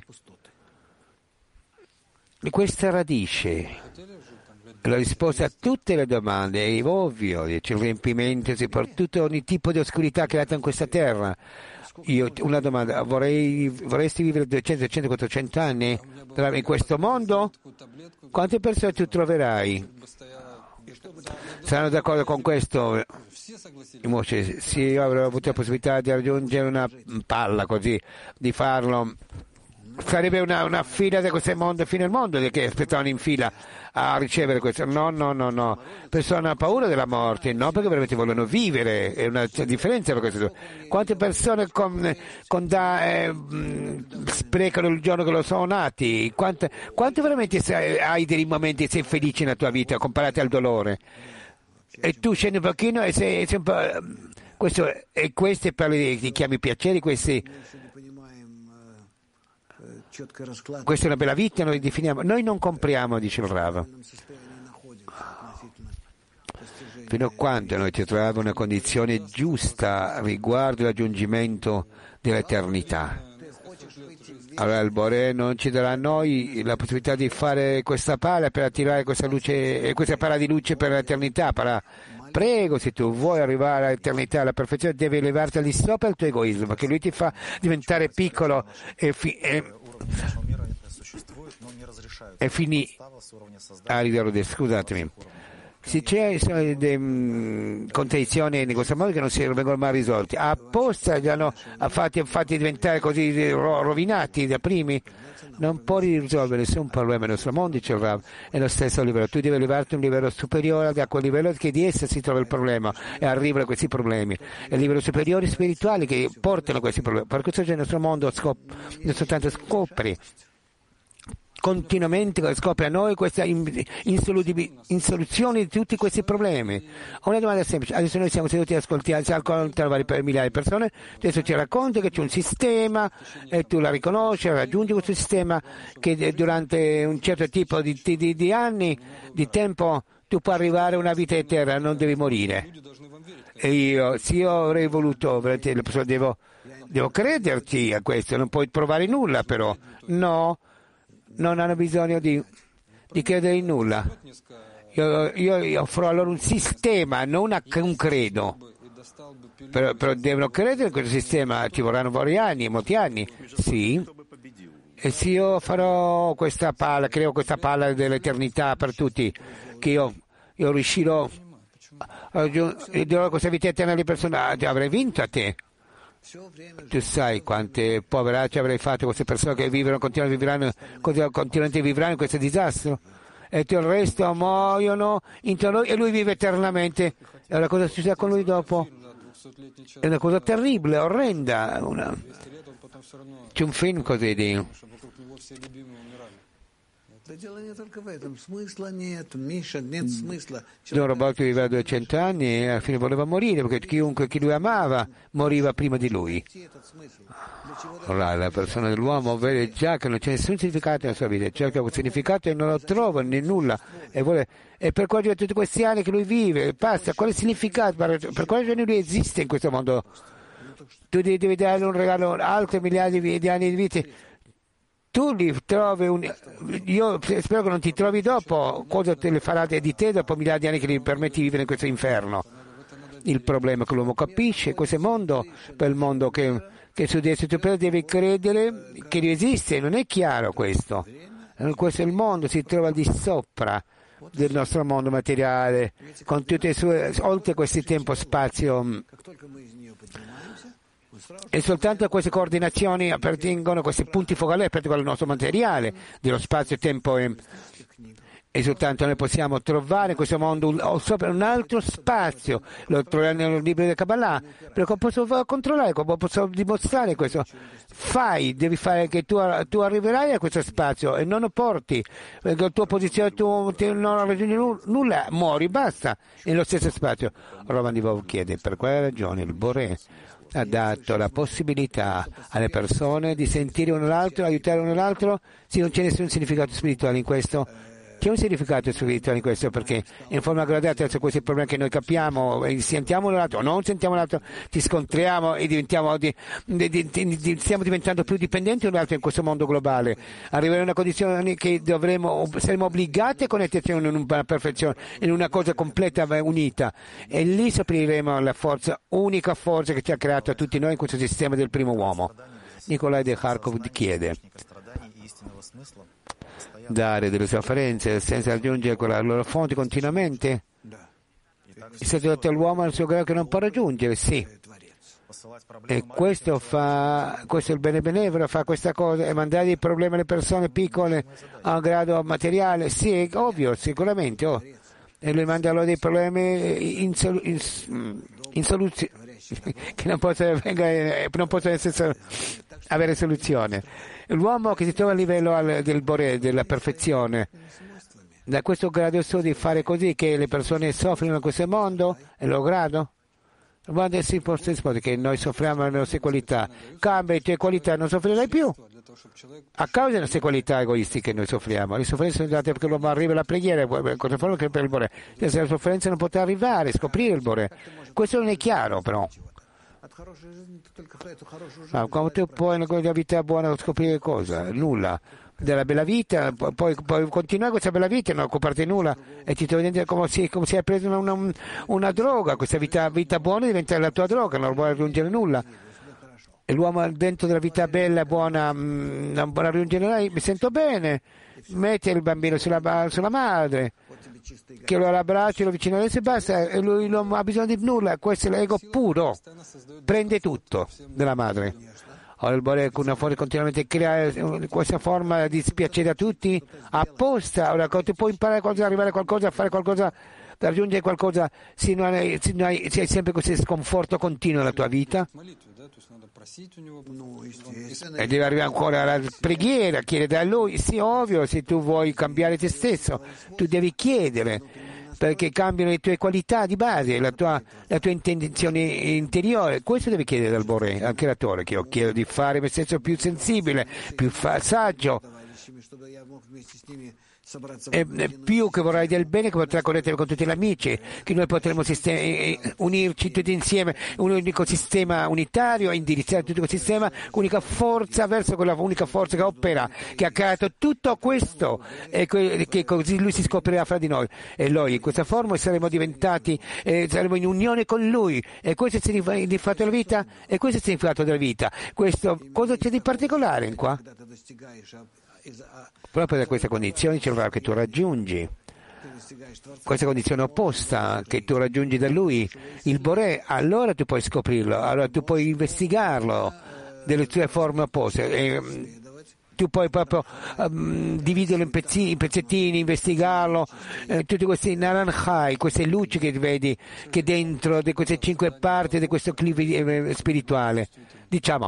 questa radice, la risposta a tutte le domande è ovvio, c'è il riempimento per tutto ogni tipo di oscurità creata in questa terra. Io una domanda: vorresti vivere 200, 100, 400 anni in questo mondo? Quante persone tu troverai? Saranno d'accordo con questo? Se io avrei avuto la possibilità di raggiungere una palla così, di farlo, sarebbe una fila da questo mondo fino al mondo che aspettavano in fila a ricevere questo. No. Persone hanno paura della morte, no, perché veramente vogliono vivere, è una differenza per questo. Quante persone sprecano il giorno che lo sono nati? Quanto veramente hai dei momenti sei felice nella tua vita comparati al dolore? E tu scendi un pochino e sei un po'. Questi per ti chiami piaceri, questa è una bella vita, noi definiamo, noi non compriamo, dice il Rav. Fino a quando noi ci troviamo in una condizione giusta riguardo il raggiungimento dell'eternità. Allora il Bore non ci darà a noi la possibilità di fare questa pala per attirare questa luce, questa pala di luce per l'eternità. Prego, se tu vuoi arrivare all'eternità, alla perfezione, devi elevarti al di sopra il tuo egoismo, perché lui ti fa diventare piccolo e finì. Scusatemi. Se ci sono delle contraddizioni in questo modo che non si vengono mai risolti, apposta li hanno fatti diventare così rovinati da primi, non puoi risolvere nessun problema nel nostro mondo, dice il Rav, è lo stesso livello. Tu devi elevarti a un livello superiore a quel livello che di essa si trova il problema e arrivano a questi problemi. È il livello superiore spirituali che portano a questi problemi. Per questo il nostro mondo non soltanto scopre continuamente, scopre a noi questa insoluzione di tutti questi problemi. Una domanda semplice: adesso noi siamo seduti ad ascoltare per migliaia di persone, adesso ci racconti che c'è un sistema e tu la riconosci, raggiungi questo sistema che durante un certo tipo di anni, di tempo, tu puoi arrivare a una vita eterna, non devi morire. E se io avrei voluto, devo crederti a questo, non puoi provare nulla però, no. Non hanno bisogno di credere in nulla. Io offro loro un sistema, non un credo. Però devono credere in questo sistema, ci vorranno vari anni, molti anni. Sì. E se io farò questa palla, creo questa palla dell'eternità per tutti, che io riuscirò a raggiungere questa vita eterna alle persone, avrei vinto a te. Tu sai quante poveracce avrei fatto queste persone che continuamente vivranno in questo disastro, e tutto il resto muoiono intorno a lui, e lui vive eternamente. E la cosa succede con lui dopo è una cosa terribile, orrenda. C'è un film così di un robot che viveva 200 anni e alla fine voleva morire perché chiunque che lui amava moriva prima di lui. Allora, la persona dell'uomo vede già che non c'è nessun significato nella sua vita, cerca un significato e non lo trova né nulla, e per quale tutti questi anni che lui vive, basta, quale significato, per quale ragione lui esiste in questo mondo? Tu devi dare un regalo altri miliardi di anni di vita. Tu li trovi, io spero che non ti trovi dopo, cosa te le farà di te dopo miliardi di anni che gli permetti di vivere in questo inferno. Il problema è che l'uomo capisce questo mondo, per il mondo che su di esso tu devi credere che lui esiste, non è chiaro questo. Questo è il mondo, si trova al di sopra del nostro mondo materiale, con tutte le sue, oltre questo tempo-spazio. E soltanto queste coordinazioni appartengono, questi punti focali appartengono al nostro materiale, dello spazio-tempo. E soltanto noi possiamo trovare in questo mondo un altro spazio, lo troviamo nel libro del Kabbalah, perché posso controllare, posso dimostrare questo. Devi fare che tu arriverai a questo spazio e non lo porti, perché la tua posizione tu non raggiungi nulla, muori, basta, nello stesso spazio. Roman Divov chiede, per quale ragione il Boré ha dato la possibilità alle persone di sentire uno l'altro, aiutare uno l'altro, se non c'è nessun significato spirituale in questo? C'è un significato spirituale in questo, perché in forma graduata su questi problemi che noi capiamo, sentiamo l'altro o non sentiamo l'altro, ti scontriamo e stiamo diventando più dipendenti l'altro in questo mondo globale. Arriverà una condizione che saremo obbligati a connetterci in una perfezione, in una cosa completa, unita, e lì scopriremo la forza, unica forza che ci ha creato tutti noi in questo sistema del primo uomo. Nikolai de Kharkov chiede: dare delle sofferenze senza raggiungere quella loro fonte continuamente? Il sacerdote all'uomo è il suo grado che non può raggiungere, sì. E questo è il bene benevolo, fa questa cosa e mandare i problemi alle persone piccole a un grado materiale, sì, è ovvio, sicuramente. E lui manda loro dei problemi in soluzione che non possono avere soluzione. L'uomo che si trova a livello del Boré, della perfezione, da questo grado suo di fare così che le persone soffrono in questo mondo, è il loro grado? Quando si può che noi soffriamo le nostre qualità, cambia le tue qualità, non soffrirai più. A causa delle nostre qualità egoistiche noi soffriamo. Le sofferenze sono date perché l'uomo arriva alla preghiera, cosa fa che per il Boré? Senza la sofferenza non potrà arrivare, scoprire il Boré. Questo non è chiaro però. Ma quando tu puoi nella vita buona scoprire cosa? Nulla. Della bella vita, poi continuare questa bella vita e non occuparti di nulla e ti trovi dentro come se hai preso una droga, questa vita buona diventa la tua droga, non vuoi raggiungere nulla. E l'uomo dentro della vita bella e buona non vuole raggiungere nulla, mi sento bene, mette il bambino sulla madre, che lo abbraccia e lo vicino a sé, basta, e lui non ha bisogno di nulla, questo è l'ego puro, prende tutto della madre. Ora il Boré con una forza continuamente crea questa forma di dispiacere a tutti apposta. Ora tu puoi imparare qualcosa, arrivare a qualcosa, fare qualcosa, raggiungere qualcosa se hai sempre questo sconforto continuo nella tua vita. E devi arrivare ancora alla preghiera, chiedere a lui, sì, ovvio, se tu vuoi cambiare te stesso, tu devi chiedere, perché cambiano le tue qualità di base, la tua intenzione interiore. Questo devi chiedere dal Boré, al creatore, che io chiedo di fare me stesso più sensibile, più saggio, e più che vorrai del bene che potrà connettere con tutti gli amici, che noi potremo unirci tutti insieme, un unico sistema unitario e indirizzare tutto il sistema, unica forza verso quella unica forza che opera, che ha creato tutto questo e che così lui si scoprirà fra di noi e noi in questa forma saremo diventati, saremo in unione con lui, e questo è il significato della vita, e questo è il significato della vita. Questo, cosa c'è di particolare in qua? Proprio da queste condizioni c'è che tu raggiungi questa condizione opposta, che tu raggiungi da lui il Boré, allora tu puoi scoprirlo, allora tu puoi investigarlo delle tue forme opposte, e tu puoi proprio dividerlo in pezzettini, investigarlo, tutti questi naranjai, queste luci che vedi che dentro di queste 5 parti di questo clive spirituale, diciamo,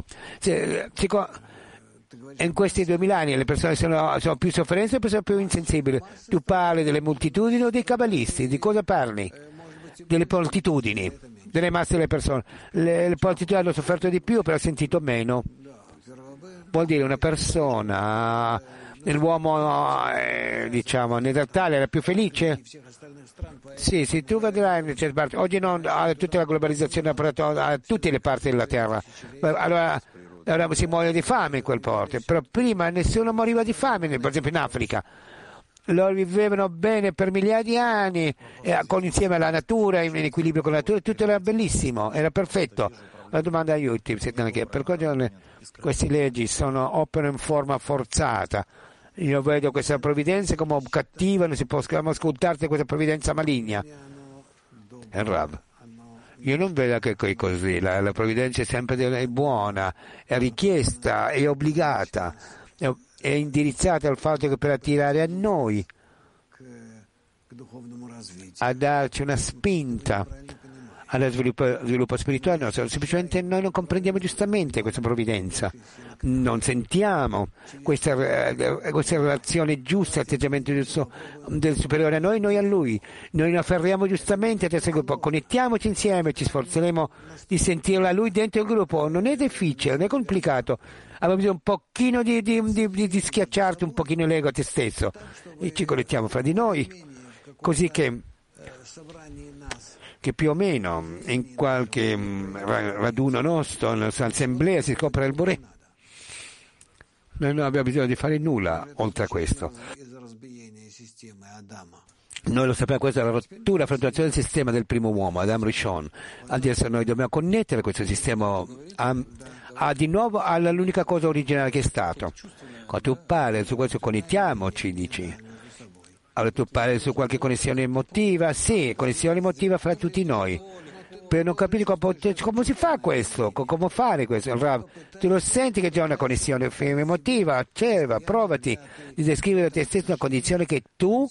in questi 2000 anni le persone sono più sofferenti, le persone più insensibili. Tu parli delle moltitudini o dei cabalisti? Di cosa parli? Delle moltitudini, delle masse delle persone. Le moltitudini hanno sofferto di più, però hanno sentito meno. Vuol dire una persona, l'uomo diciamo neandertale era più felice? Sì, tu vedrai oggi non ha tutta la globalizzazione a tutte le parti della terra. Allora si muore di fame in quel porto, però prima nessuno moriva di fame, per esempio in Africa. Loro vivevano bene per migliaia di anni, insieme alla natura, in equilibrio con la natura, tutto era bellissimo, era perfetto. La domanda aiuti, per cosa queste leggi operano in forma forzata, Io vedo questa provvidenza come cattiva, non si può ascoltarsi questa provvidenza maligna. Il Rav. Io non vedo che è così, la provvidenza è sempre è buona, è richiesta, è obbligata, è indirizzata al fatto che per attirare a noi, a darci una spinta allo sviluppo spirituale nostro. Semplicemente noi non comprendiamo giustamente questa provvidenza, non sentiamo questa relazione giusta, l'atteggiamento del superiore a noi a lui. Noi ne afferriamo giustamente a questo gruppo, connettiamoci insieme, ci sforzeremo di sentirla lui dentro il gruppo. Non è difficile, non è complicato. Abbiamo bisogno un pochino di schiacciarti un pochino l'ego a te stesso e ci connettiamo fra di noi, così che più o meno in qualche raduno nostro, nella nostra assemblea, si scopre il Boré. Noi non abbiamo bisogno di fare nulla oltre a questo. Noi lo sappiamo, questa è la rottura, la fluttuazione del sistema del primo uomo, Adam Rishon. Adesso noi dobbiamo connettere questo sistema di nuovo all'unica cosa originale che è stato. Quando tu parli su questo, connettiamoci, dici. Allora tu parli su qualche connessione emotiva? Sì, connessione emotiva fra tutti noi. Per non capire come si fa questo, come fare questo. Tu lo senti che c'è una connessione emotiva? Osserva, provati di descrivere a te stesso una condizione che tu,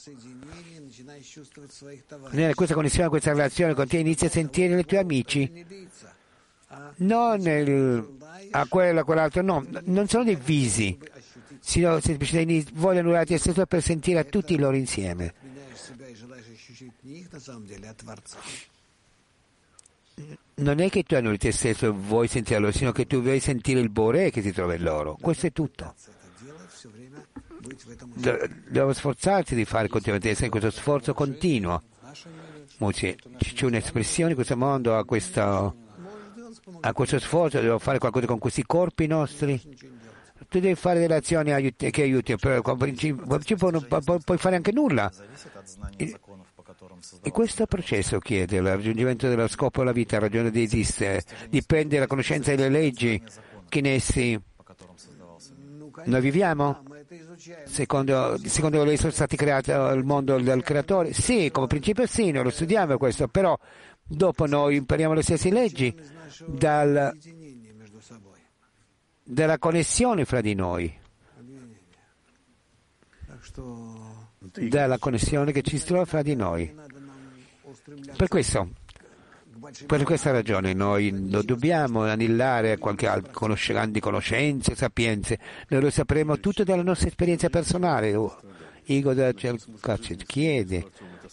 nella questa connessione, questa relazione con te, inizi a sentire i tuoi amici. Non a quello, a quell'altro, no, non sono dei visi. Semplicemente voglio annullare te stesso per sentire a tutti loro insieme. Non è che tu annulli te stesso e vuoi sentire loro, sino che tu vuoi sentire il Boré che si trova in loro. Questo è tutto. Dobbiamo sforzarci di fare continuamente questo sforzo continuo. C'è un'espressione in questo mondo a questo sforzo, dobbiamo fare qualcosa con questi corpi nostri. Tu devi fare delle azioni che aiuti, però in principio non puoi fare anche nulla. E questo processo chiede il raggiungimento dello scopo della vita, la ragione di esistere, dipende dalla conoscenza delle leggi che in essi noi viviamo. Secondo lei sono stati creati il mondo del creatore? Sì, come principio sì, noi lo studiamo questo, però dopo noi impariamo le stesse leggi della connessione fra di noi, dalla connessione che ci si trova fra di noi. Per questa ragione noi non dobbiamo anillare qualche grandi conoscenze, sapienze, noi lo sapremo tutto dalla nostra esperienza personale. Igor chiede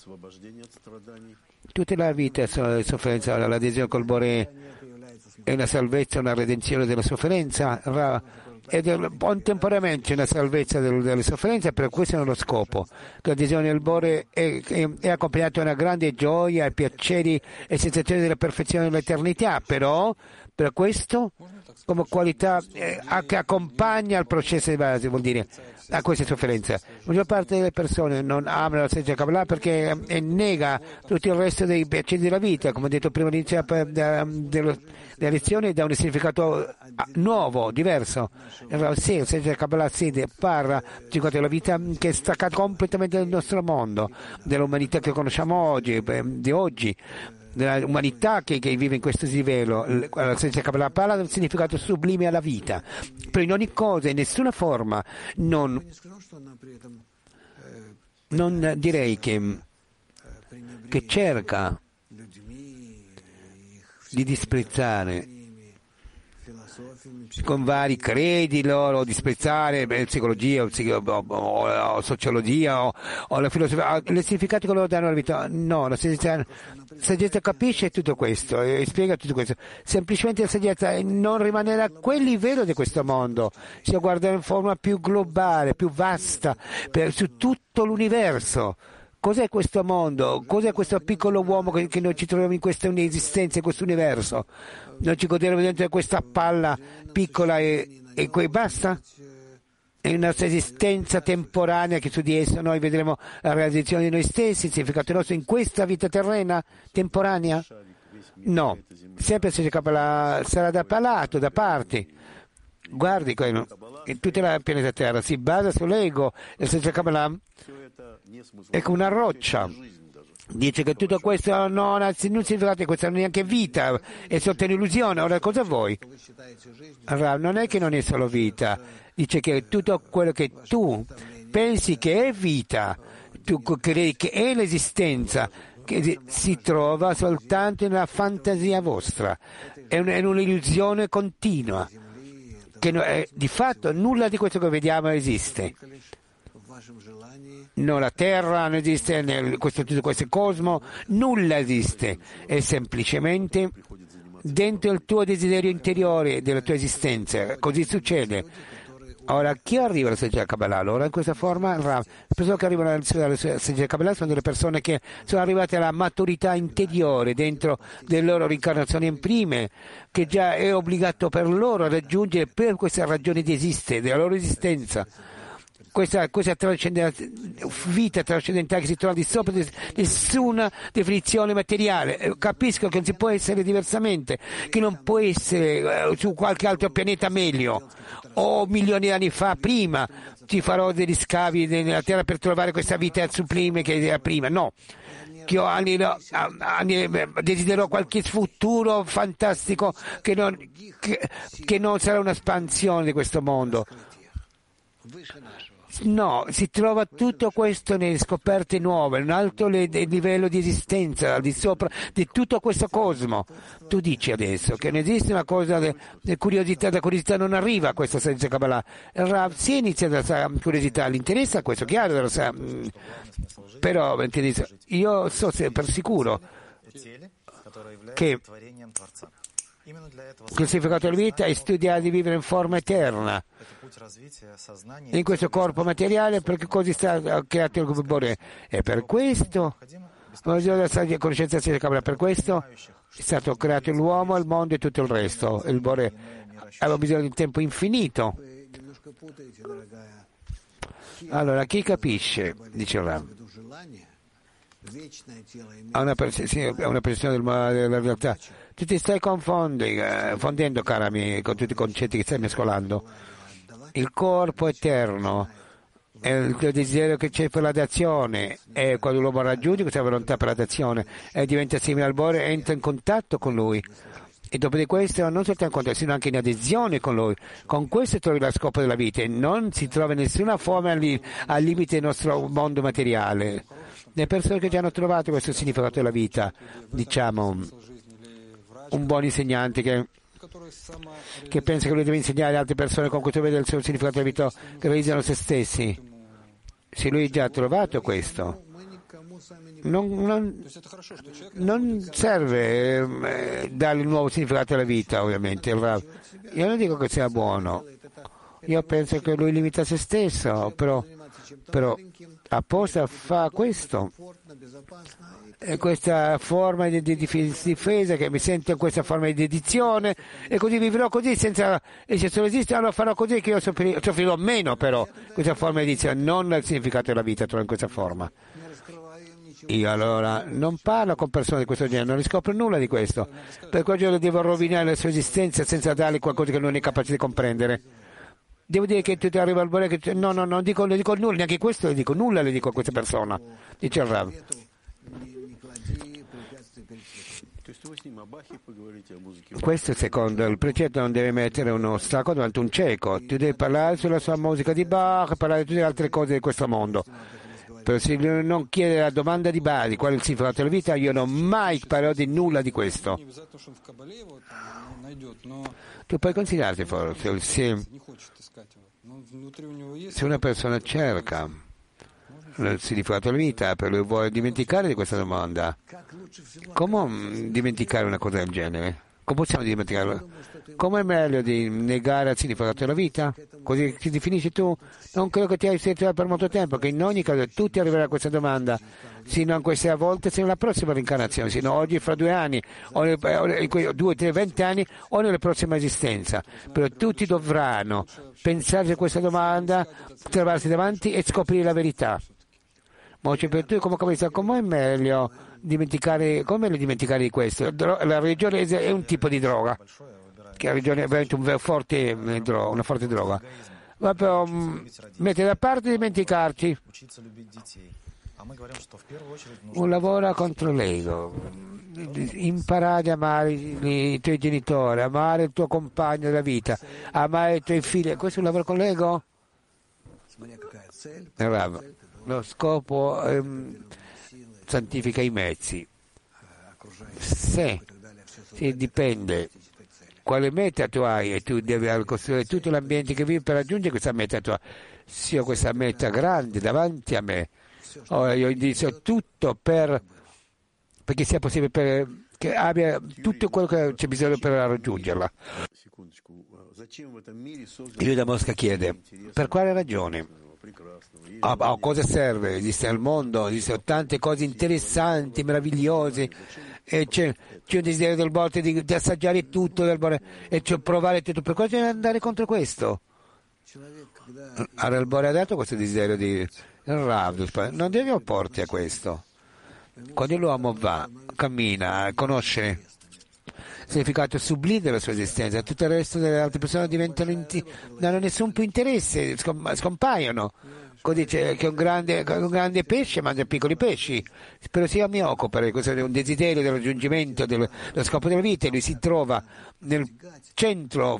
tutta la vita è sofferenza, l'adesione col Boré è una salvezza, una redenzione della sofferenza, ed contemporaneamente una salvezza delle sofferenze, per questo è lo scopo. L'adesione al Boré è accompagnata da una grande gioia e piaceri e sensazioni della perfezione dell'eternità, però per questo come qualità che accompagna il processo di base, vuol dire a questa sofferenza. La maggior parte delle persone non amano la Sejja Kabbalah perché nega tutto il resto dei piaceri della vita, come ho detto prima all'inizio della lezione, da un significato nuovo, diverso. Sì, la Sejja Kabbalah parla della vita che è staccata completamente dal nostro mondo, dell'umanità che conosciamo oggi, di oggi, dell'umanità che vive in questo livello. La Sejja Kabbalah parla del significato sublime alla vita, però in ogni cosa, in nessuna forma, non direi che cerca di disprezzare con vari credi loro, disprezzare psicologia o sociologia o la filosofia, il significato che loro danno alla vita. No, la saggezza capisce tutto questo e spiega tutto questo. Semplicemente la saggezza è non rimanere a quel livello di questo mondo, cioè guardare in forma più globale, più vasta, su tutto l'universo. Cos'è questo mondo? Cos'è questo piccolo uomo che noi ci troviamo in questa esistenza, in questo universo? Noi ci goderemo dentro questa palla piccola e basta? È una nostra esistenza temporanea che su di essa noi vedremo la realizzazione di noi stessi, il significato nostro in questa vita terrena temporanea? No, sempre se sarà da palato, da parte. guardi, in tutta la pianeta Terra si basa sull'ego. Il Saggio Kabbalah è come una roccia. Dice che tutto questo non ha significato, questa non è neanche vita, è sotto un'illusione. Ora cosa vuoi? Non è che non è solo vita, dice che tutto quello che tu pensi che è vita, tu credi che è l'esistenza, che si trova soltanto nella fantasia vostra, è un'illusione continua, che di fatto nulla di questo che vediamo esiste. No, la Terra non esiste, tutto questo cosmo, nulla esiste, è semplicemente dentro il tuo desiderio interiore della tua esistenza, così succede. Ora, chi arriva alla Saggio Kabbalah? Allora, in questa forma, le persone che arrivano alla Saggio Kabbalah sono delle persone che sono arrivate alla maturità interiore dentro delle loro rincarnazioni in prime, che già è obbligato per loro a raggiungere per questa ragione di esistere, della loro esistenza. Questa vita trascendentale che si trova di sopra di nessuna definizione materiale. Capisco che non si può essere diversamente, che non può essere su qualche altro pianeta meglio, o milioni di anni fa, prima ci farò degli scavi nella Terra per trovare questa vita sublime che era prima. No, che io desidero qualche futuro fantastico che non sarà un'espansione di questo mondo. No, si trova tutto questo nelle scoperte nuove, un alto livello di esistenza, al di sopra di tutto questo cosmo. Tu dici adesso che non esiste una cosa di curiosità, la curiosità non arriva a questo senza Kabbalah. Si inizia dalla curiosità, l'interesse a questo, chiaro, però io so per sicuro che il significato della vita è studiare di vivere in forma eterna in questo corpo materiale, perché così sta creato il Bore, e per questo la conoscenza della Kabbalah, per questo è stato creato l'uomo, il mondo e tutto il resto. Il Bore aveva bisogno di un tempo infinito. Allora, chi capisce, dice Rav, ha una percezione della realtà. Tu ti stai confondendo, cara amica, con tutti i concetti che stai mescolando. Il corpo eterno è il desiderio che c'è per la dazione, e quando l'uomo raggiunge questa volontà per la dazione e diventa simile al Bore, entra in contatto con lui, e dopo di questo non soltanto in contatto, sino anche in adesione con lui. Con questo trovi lo scopo della vita, e non si trova in nessuna forma al limite del nostro mondo materiale. Le persone che già hanno trovato questo significato della vita, diciamo, un buon insegnante che pensa che lui deve insegnare alle altre persone con questo vede il suo significato della vita, che realizzano se stessi. Se lui già ha trovato questo, non serve dare il nuovo significato alla vita, ovviamente. Io non dico che sia buono, io penso che lui limita se stesso, però apposta fa questo. E questa forma di difesa, che mi sento in questa forma di dedizione, e così vivrò così senza, e se solo esiste allora farò così, che io soffrirò meno, però questa forma di dedizione, non il significato della vita trovo in questa forma. Io allora non parlo con persone di questo genere, non riscopro nulla di questo, per cui io devo rovinare la sua esistenza senza dargli qualcosa che non è capace di comprendere. Devo dire che tu ti arriva al Bore che non dico nulla, neanche questo le dico, nulla le dico a questa persona, dice il Rav. Questo secondo il precetto non deve mettere uno ostacolo davanti a un cieco, tu devi parlare sulla sua musica di Bach, parlare di tutte le altre cose di questo mondo. Però se non chiede la domanda di base, qual è il significato della vita, io non mai parlerò di nulla di questo. Tu puoi considerarti forse, se una persona cerca il significato della vita, per lui vuole dimenticare di questa domanda, come dimenticare una cosa del genere? Come possiamo dimenticarlo? Come è meglio di negare il significato della vita? Così ti definisci tu? Non credo che ti hai sentito per molto tempo, che in ogni caso tutti arriveranno a questa domanda, sino a queste volte, sino alla prossima reincarnazione, sino oggi, fra 2 anni, o in quei 2, 3, 20 anni, o nella prossima esistenza. Però tutti dovranno pensare a questa domanda, trovarsi davanti e scoprire la verità. Ma per tu come è meglio dimenticare di questo? La religione è un tipo di droga ragione, veramente una forte droga. Ma però mettere da parte e dimenticarci. Un lavoro contro l'ego. Imparare ad amare i tuoi genitori, amare il tuo compagno della vita, amare i tuoi figli. Questo è un lavoro con l'ego? Lo scopo santifica i mezzi. Se dipende quale meta tu hai e tu devi costruire tutto l'ambiente che vivi per raggiungere questa meta tua. Se ho questa meta grande davanti a me, ora io indirizzo tutto perché sia possibile, che abbia tutto quello che c'è bisogno per raggiungerla. Yuda Mosca chiede, per quale ragione? A cosa serve? Esiste al mondo, esistono tante cose interessanti, meravigliose, e c'è un desiderio del volte di assaggiare tutto e cioè provare tutto. Per cosa andare contro questo? Allora il Bore ha dato questo desiderio di Rav, non devi opporti a questo. Quando l'uomo va, cammina, conosce il significato sublime della sua esistenza, tutto il resto delle altre persone non hanno nessun più interesse, scompaiono. Così dice che un grande pesce mangia piccoli pesci, però sia mi occupa, questo è un desiderio del raggiungimento dello scopo della vita, e lui si trova nel centro.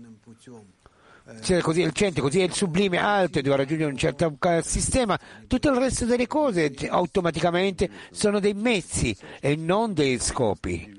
Così il centro, così è il sublime alto e deve raggiungere un certo sistema, tutto il resto delle cose automaticamente sono dei mezzi e non dei scopi.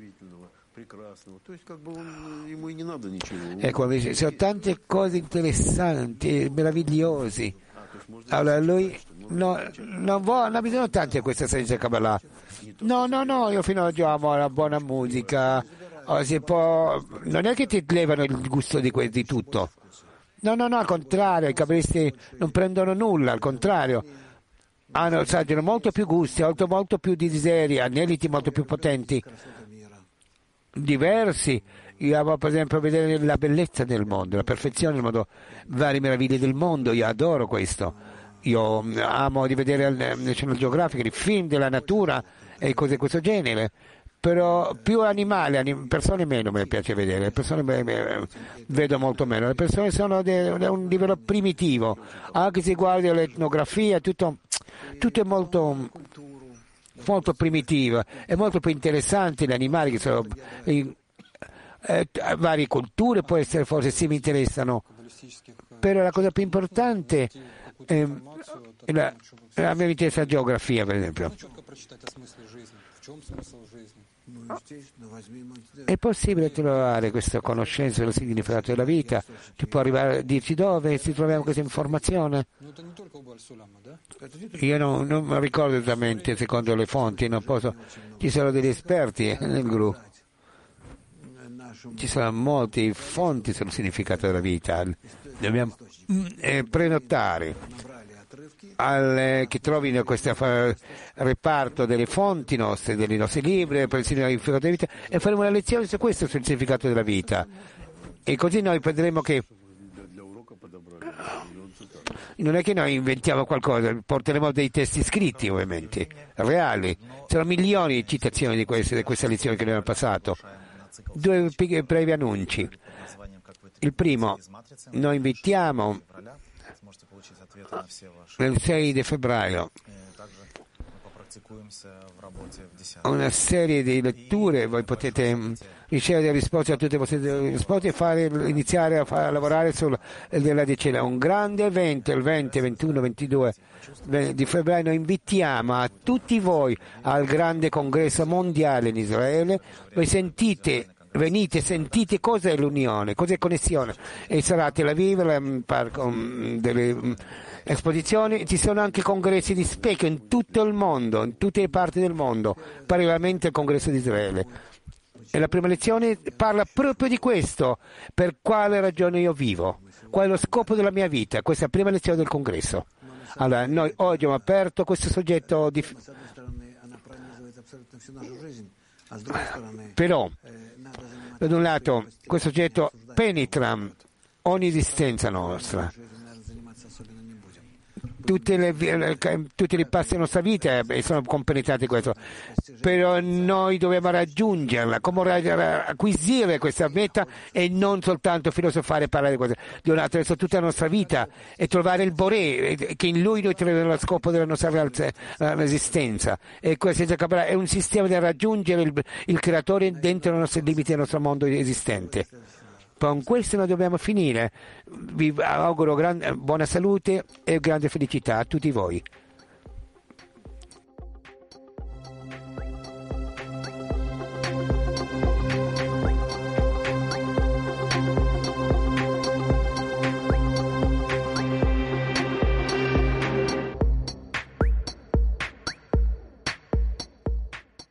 Ecco, ci sono tante cose interessanti, meravigliose. Allora lui non ha bisogno tanto di questa senza Kabbalah. No, io fino ad oggi amo la buona musica. Non è che ti levano il gusto di tutto. No, al contrario, i cabalisti non prendono nulla, al contrario, assaggiano molto più gusti, molto più desideri, aneliti molto più potenti, diversi. Io amo per esempio vedere la bellezza del mondo, la perfezione del mondo, varie meraviglie del mondo, io adoro questo. Io amo di vedere National Geographic, i film della natura e cose di questo genere. Però più animali, persone meno mi piace vedere, le persone vedo molto meno, le persone sono di un livello primitivo, anche se guardi l'etnografia, tutto è molto primitivo, è molto più interessante gli animali che sono varie culture, può essere forse sì mi interessano, però la cosa più importante a me mi interessa la geografia per esempio. È possibile trovare questa conoscenza dello significato della vita? Ti può arrivare a dirci dove si troviamo questa informazione? Io non ricordo esattamente secondo le fonti, non posso. Ci sono degli esperti nel gruppo. Ci sono molte fonti sul significato della vita. Dobbiamo prenotare che trovino questo reparto delle fonti nostre, dei nostri libri per il significato della vita, e faremo una lezione su questo, sul significato della vita, e così noi vedremo che non è che noi inventiamo qualcosa, porteremo dei testi scritti ovviamente, reali. C'erano milioni di citazioni di questa lezione che noi abbiamo passato. 2 brevi annunci. Il primo, noi invitiamo il 6 di febbraio una serie di letture, voi potete ricevere risposte a tutte le vostre risposte e iniziare a lavorare della decina. Un grande evento il 20, 21, 22 di febbraio. Noi invitiamo a tutti voi al grande congresso mondiale in Israele. Voi venite, sentite cosa è l'unione, cosa è connessione, e sarà a Tel Aviv, delle esposizioni. Ci sono anche congressi di specchio in tutto il mondo, in tutte le parti del mondo, parallelamente al congresso di Israele. E la prima lezione parla proprio di questo, per quale ragione io vivo, qual è lo scopo della mia vita. Questa è la prima lezione del congresso. Allora, noi oggi abbiamo aperto questo soggetto però da un lato questo soggetto penetra ogni esistenza nostra. tutti i passi della nostra vita sono compenetrati in questo, però noi dobbiamo raggiungerla, come acquisire questa meta e non soltanto filosofare e parlare di cose, dobbiamo attraverso tutta la nostra vita e trovare il Boré, che in lui noi troviamo lo scopo della nostra esistenza, e questo è un sistema di raggiungere il creatore dentro i nostri limiti del nostro mondo esistente. Con questo noi dobbiamo finire. Vi auguro buona salute e grande felicità a tutti voi.